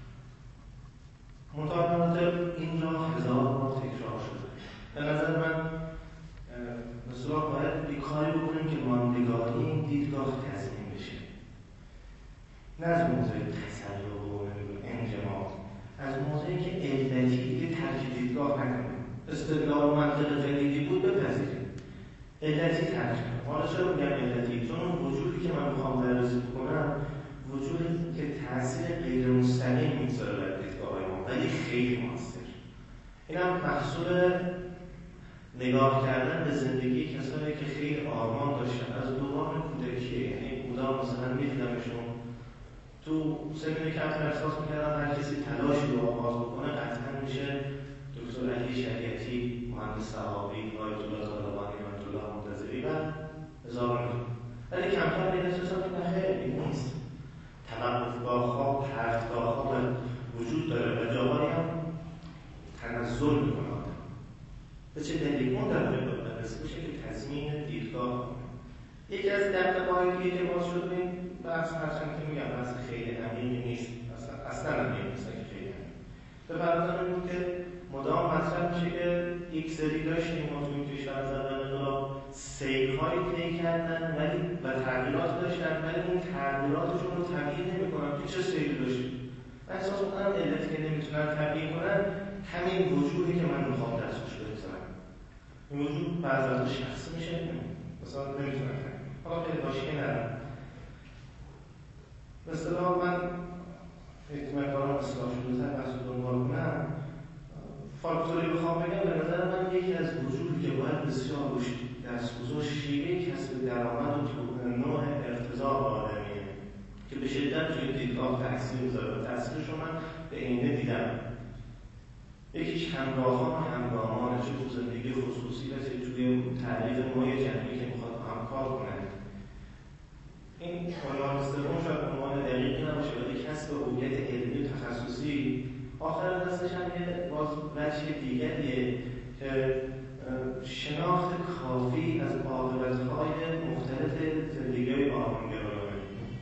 مطابقت این را هزار بار تکرار شده. به نظر من مثلا باید یک کاری بکنیم که ماندگاری این دیدگاه تضمین بشه، نه از موضوع تسلط و انجماع، از موضوعی که علتی دیگه ترک دیدگاه نکنیم. استدلال و منطق جدیدی بود بپذیریم، علتی ترک کنیم. حالا چرا میگم علتی؟ چون اون وجودی که من میخوام بررسی بکنم وجودی که تاثیر غیر مستقیم میگذاره بر دیدگاه‌های ما ولی خیلی موثر. اینم محصول نگاه کردن به زندگی کسایی که خیلی آرمان داشتن از دوران کودکی. یعنی بودا مثلا می‌دیدمشون تو سن کمتر احساس می‌کردن هر کسی تلاشی رو آغاز بکنه قطعاً میشه دکتر علی شریعتی، مهندس صحابی، آیت الله طالقانی، آیت الله منتظری و هزاران. ولی کمتر به احساس می‌کنن خیلی نیست. توقفگاه‌ها، پرتگاه‌ها وجود داره و جاهایی هم تنزل می‌کنه. به چه دلیل؟ اون در واقع بررسی میشه که تضمین دیدگاه کنه. یکی از دغدغه‌های دیگه که باز شد این بحث، هرچند که میگم بحث خیلی عمیقی نیست، اصلا اصلا عمیق نیست که خیلی عمیق. به فرض این بود که مدام مطرح میشه که یک سری داشتیم ما تو این کشور زبان سیرهایی طی کردن ولی و تغییرات داشتن ولی اون تغییراتشون رو تغییر نمی‌کنن. تو چه سیری داشتیم؟ من احساس می‌کنم علتی که نمیتونن تغییر کنن همین وجودی که من میخوام دستش بذارم. این وجود بعضی از شخصی میشه مثلا نمیتونم کنم. حالا خیلی باشی ندارم. مثلا من احتمال دارم اصلاح شده تر بحث رو دنبال کنم. فاکتوری بخوام بگم به نظر من یکی از وجودی که باید بسیار روش دست گذاشت شیوه کسب درآمد و نوع ارتضاع آدمیه که به شدت توی دیدگاه تاثیر میذاره و تاثیرش رو من به عینه دیدم. یکیش همراهان و همگامان، چه تو زندگی خصوصی و چه توی تعریف نوع جمعی که میخواد همکار کنند. این عنوان سوم شاید عنوان دقیقی نباشه ولی کسب هویت علمی و تخصصی آخر دستش هم یه باز وجه دیگریه که شناخت کافی از عاقبت‌های مختلف زندگی‌های آرمانگرایانه.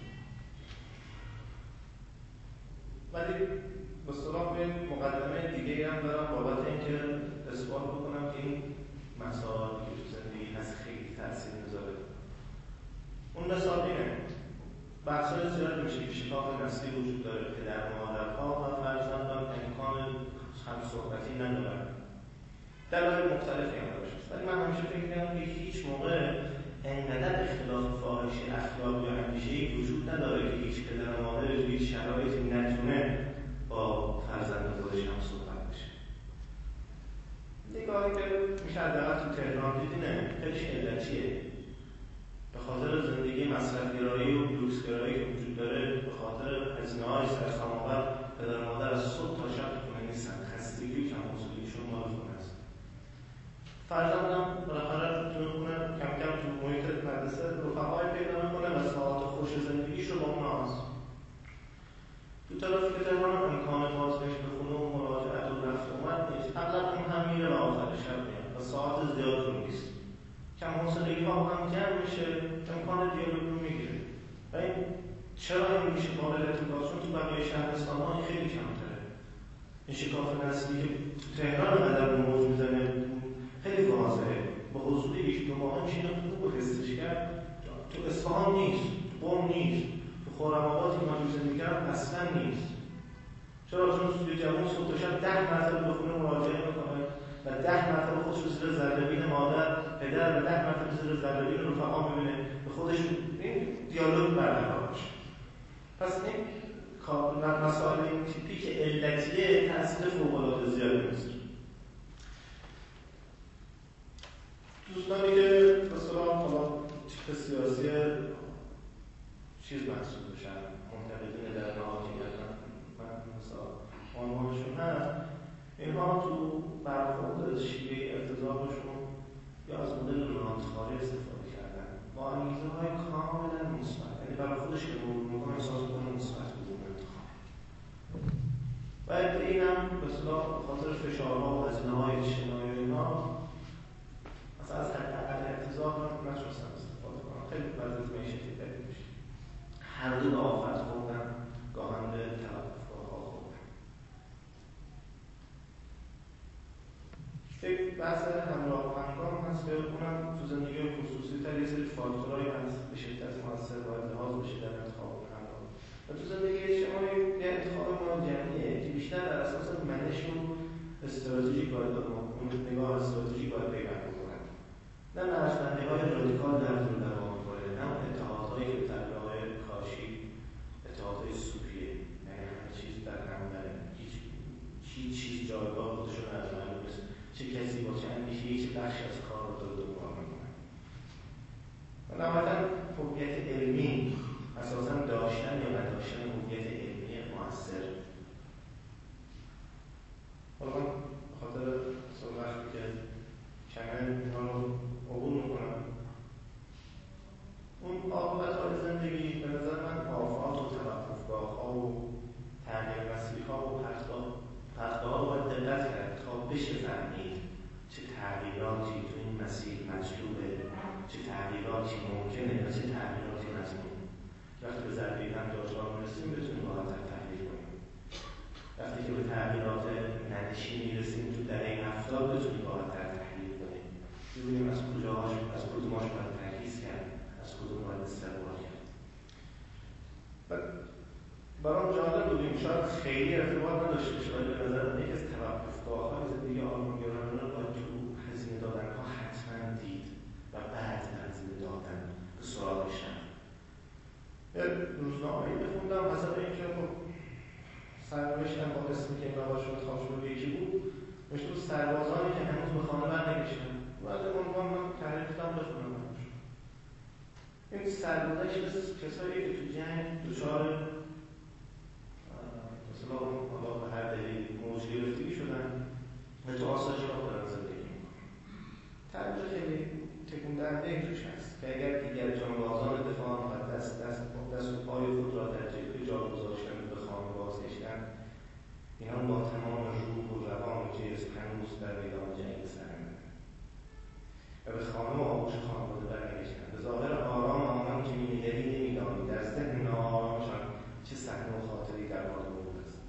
ولی به اصطلاح به مقدمه دیگه هم دارم بابت اینکه اثبات بکنم که این مسائلی که تو زندگی هست خیلی تاثیر میذاره. اون مثال اینه بحث‌های زیاد میشه که شکاف نسلی وجود داره، پدر مادرها و فرزندان امکان همصحبتی ندارن. دلایل مختلفی هم داشت. ولی من همیشه فکر می‌کنم که هیچ موقع انقدر اختلاف فاحشه اخلاقی و اندیشه‌ای وجود نداره که هیچ پدر و مادر توی هیچ شرایطی نتونه با فرزند خودش هم صحبت بشه. نگاهی که میشه حداقل تو تهران دیدینه خیلیش علتیه. به خاطر زندگی مصرف‌گرایی و لوکس‌گرایی که وجود داره، به خاطر هزینه‌های سرسام‌آور پدر و مادر از صبح تا شب تو خونه نیستن، خستگی و کم‌حضوریشون مال خونه است. فرزندم بالاخره تو خونه کم کم تو محیط مدرسه رفقای پیدا می‌کنه و ساعات خوش زندگیش رو با اونها هست. تو ترافیک تهران امکان بازگشت به خونه و مراجعت و رفت اومد نیست. اغلب اون هم میره و آخر شب میاد و چرا این میشه قابل اتفاق؟ چون تو بقیه شهرستان‌ها این خیلی کمتره. این شکاف نسلی که تو تهران قدر موج میزنه خیلی واضحه. با حضور یک دو ماه میشه اینو خوب حسش کرد. تو اصفهان نیست، تو قم نیست، تو خرم‌آباد که من زندگی کردم اصلا نیست. چرا؟ چون یه جوان صبح تا شب ده مرتبه به خونه مراجعه میکنه و ده مرتبه خودش رو زیر ذره‌بین مادر، پدر و ده مرتبه زیر ذره‌بین رفقا میبینه به خودش این دیالوگ برقرار میشه. پس این مسائل این تیپی که علتیه تاثیر فوق‌العاده زیادی میذاره. دوستانی که مثلا حالا تیپ سیاسی چیز محسوب بشن، منتقدین در نهایت من مثلا عنوانشون هست، اینها تو برخورد از شیوه ارتضاعشون یا از مدل رانتخاری استفاده کردن با انگیزه های کاملا مثبت، یعنی برای خودش که موقع احساس کنه مثبت بدون انتخاب. و اینم مثلا خاطر فشارها و هزینه‌های اجتماعی اینا مثلا از حداقل ارتضاع نتونستن استفاده کنن. خیلی وضعیت معیشتی بدی میشه. هر دو به آفت خوردن، گاهن به توقف‌ها خوردن. یک بحث همراه و همگام هست که اونم تو زندگی خصوصی تر یه سری فاکتورهایی هست به شدت موثر باید لحاظ بشه در انتخاب همراه. و تو زندگی اجتماعی یه انتخاب ناجمعیه که بیشتر در اساس منش و استراتژی باید اون نگاه استراتژی باید پیوند بکنن. نه مرزبندی‌های رادیکال در طول دوام می‌کنه، نه اون اتحادهایی که طبقه‌های کاشی اتحادهای سوپیه، یعنی همه چیز در هم بره، هیچ هیچ چیز جایگاه خودشون نداره، معلوم نیست چه کسی با چه اندیشه‌ای چه بخشی از کار رو داره دنبال می‌کنه. و نهایتاً هویت علمی اساساً داشتن یا نداشتن هویت علمی مؤثر. حالا من خاطر صحبتی که کمه اینها رو عبور میکنم، اون عاقبت‌های زندگی به نظر من آفات و توقفگاه‌ها و تغییر مسیرها و پرتگاه‌ها رو باید دقت کرد تا بشه فهمید چه تغییراتی تو این مسیر مطلوبه، چه تغییراتی ممکنه و چه تغییراتی مطلوب. وقتی به ضربه پنجاه میرسیم بتونیم راحت‌تر تحلیل کنیم. وقتی که به تغییرات ندشی میرسیم تو دهه هفتاد بتونیم راحت‌تر تحلیل کنیم. ببینیم از کجاهاش از کدوماش باید ترکیز کرد، از کدوم باید استقبال کرد. برام جالب بودیم، شاید خیلی ارتباط نداشته باشه ولی به نظر من یکی از توقفگاه‌های زندگی آرمانگرایانه رو باید تو هزینه دادن‌ها حتما دید و بعد هزینه دادن به سراغشن. یه روزنامه‌ای بخوندم مثلا اینکه خب سرنوشتم با اسمی که این آقا شد خواب شد یکی بود، نوشته بود سربازانی که هنوز به خانه برنگشتن. بعد عنوان من تحریف کردم بخونم برش. این سربازش مثل کسایی که تو جنگ دچار مثلا حالا به هر دلیل موج گرفتگی شدن و تو آسایشگاه دارن زندگی میکنن. تعبیر خیلی تکون دهنده توش هست که اگر دیگر جانبازان دفاع مقدس دست دست و پای خود را در جبهه جا گذاشتن و به خانه بازگشتن، اینان با تمام روح و روان و جسم هنوز در میدان جنگ سرند و به خانه و آغوش خانواده برنگشتن. به ظاهر آرام آنان که می‌نگری نمی‌دانی در ذهن ناآرامشان چه صحنه و خاطری در حال مرور است.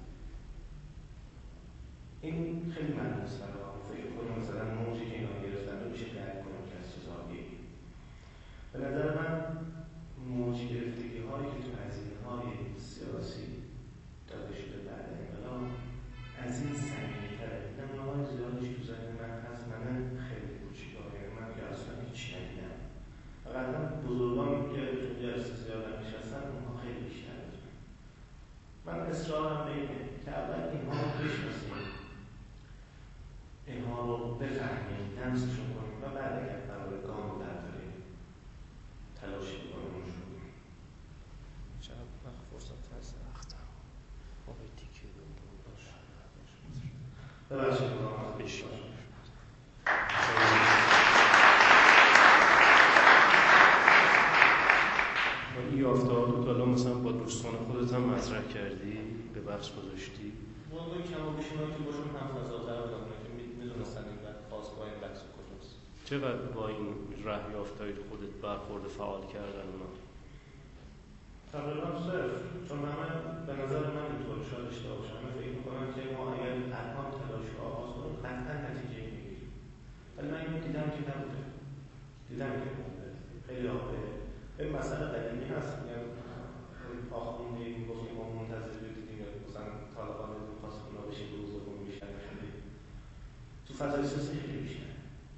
این خیلی ملموس برام فکر کنم مثلا موجی که اینا گرفتن رو میشه درک کنم که از چه زاویه‌ای. به نظر من موج گرفتگی هایی که تو هزینه های سیاسی داده شده بعد انقلاب از این سنگین‌تره. نمونه های زیادیش تو ذهن من هست، من خیلی کوچیک‌ها، من که اصلا هیچ ندیدم. فقط من بزرگان که تو جلسه زیادم نشستن اونها خیلی بیشتر بودن. من اصرارم به اینه که اول اینها رو بشناسیم، اینها رو بفهمیم، لمسشون کنیم و بعد اگر قرار گام رو برداریم تلاشی بکنیم رو شروع کنیم. چقدر وقت فرصت هست اختر آقای تیکه دو باشه ببخشید کنم بیشتر این یافته‌ها رو که الان مثلا با دوستان خودت هم مطرح کردی، به بحث گذاشتی؟ واقعا کم و بیش اونایی که باشون هم فضاتر بودن، اونایی که می‌دونستن این وقت خواستگاه این بحث کجاست. چقدر با این ره یافته‌های خودت برخورد فعال کردن اونا؟ تقریبا صفر، چون همه به نظر من اینطور شاید اشتباه باشم، من فکر میکنم که ما اگر الان تلاش رو آغاز کنیم قطعا نتیجه میگیریم، ولی من اینو دیدم که نبوده، دیدم که نبوده. خیلی آقای این مسئله قدیمی هست، میگم آخوندی میگفتیم ما منتظر بودیم یا مثلا طالبان میخواست اونا بشه روز بگم بیشتر خیلی تو فضای سیاسی خیلی بیشتر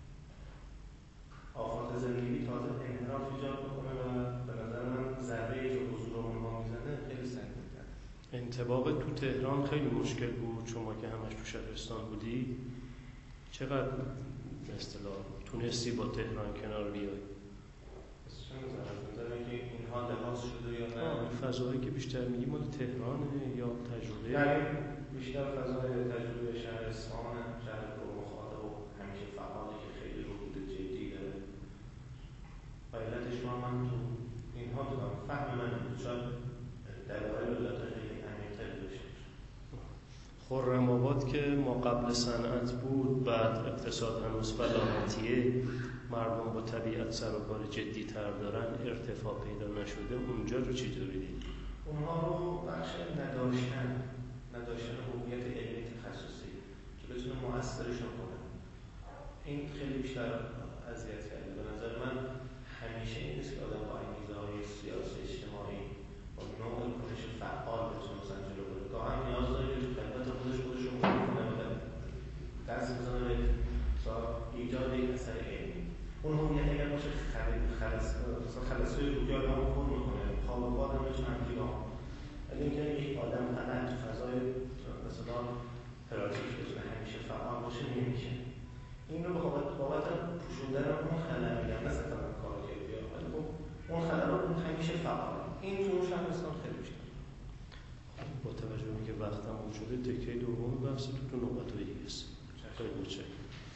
آفات زندگی تازه انحراف ایجاد بکنه و به نظر من ضربه ای که حضور اونها میزنه خیلی سنگین‌تره. انطباق تو تهران خیلی مشکل بود، شما که همش تو شهرستان بودی چقدر به اصطلاح تونستی با تهران کنار بیای؟ چه نظر که اینها لحاظ شده یا نه؟ فضایی که بیشتر میگی مال تهرانه یا تجربه؟ یعنی بیشتر فضای تجربه شهرستان، شهر پرمخاطب و همیشه فعالی که خیلی روحیه جدی داره. و علتش رو من تو اینها دادم، فهم من بود، شاید دلایل علت خیلی عمیق‌تری داشته باشه. خرم‌آباد که ما قبل صنعت بود، بعد اقتصاد هنوز فلاحتیه، مردم با طبیعت سر و کار جدی تر دارن، ارتفاع پیدا نشده، اونجا رو چجوری دید؟ اونها رو بخش نداشتن نداشتن هویت علمی تخصصی که بتونه مؤثرشون کنه، این خیلی بیشتر اذیت کرده. به نظر من همیشه این نیست که آدم با انگیزه های سیاسی اجتماعی با نوع کنش فعال بتونه مثلا جلو بره. گاهی نیاز داره که تو خدمت خودش خودش رو مهم کنه و دست بزنه به ایجاد یک اثر علمی. اون هویت اگر باشه خلاصه روحی آدم رو پر میکنه، خواب و آدم بهش منفی ها. ولی اینکه یک آدم فقط تو فضای مثلا پراتیک بتونه همیشه فعال باشه نمیشه. این رو به بابت پوشوندن اون خلأ میگم، نه صرفا کار کردی، ولی خب اون خلأ رو اون همیشه فعال. این تو شهرستان خیلی بیشتر. با توجه به اینکه وقتم اون شده، تکه دوم بحث تو تو نوبت‌های دیگه است. خیلی متشکرم.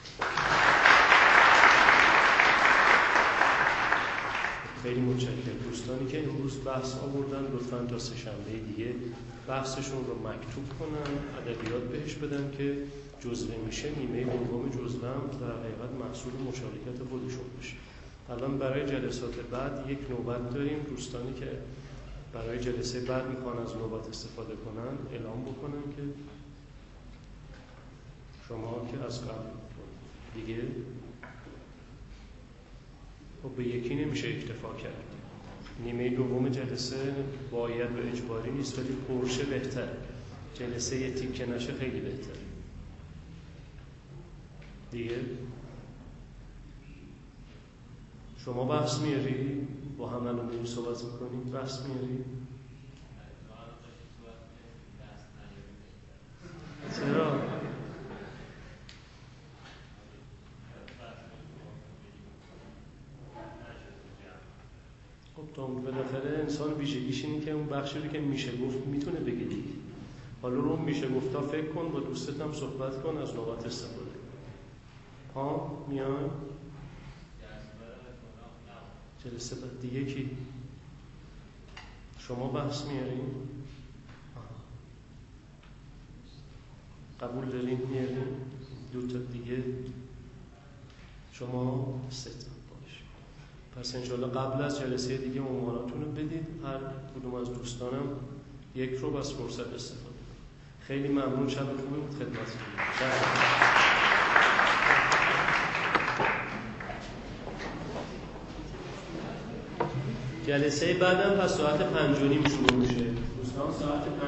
خیلی متشکرم. دوستانی که امروز بحث آوردن لطفاً تا سه شنبه دیگه بحثشون رو مکتوب کنن، ادبیات بهش بدن که جزوه میشه، نیمه دوم جزوه هم در حقیقت محصول مشارکت خودشون باشه. الان برای جلسات بعد یک نوبت داریم، دوستانی که برای جلسه بعد میخوان از نوبت استفاده کنن اعلام بکنن که شما که از قبل دیگه خب به یکی نمیشه اکتفا کرد. نیمه دوم جلسه باید و اجباری نیست، ولی پرشه بهتر. جلسه یه تیکه نشه خیلی بهتر. دیگه شما بحث میاری؟ با هم الان داریم صحبت میکنیم، بحث میاری؟ چرا؟ خب تا بالاخره انسان ویژگیش اینه که اون بخشی رو که میشه گفت میتونه بگه دیگه. حالا رو میشه گفتا فکر کن، با دوستت هم صحبت کن، از نوبت استفاده کن. ها میان جلسه بعد دیگه کی؟ شما بحث میارین؟ قبول دارین میارین؟ دو تا دیگه شما سه تا باش. پس انشاءالله قبل از جلسه دیگه عنواناتون رو بدید، هر کدوم از دوستانم یک رو بس فرصت استفاده. خیلی ممنون، شب خوبی بود خدمتتون. جلسه بعدم پس ساعت پنج و نیم شروع میشه. دوستان ساعت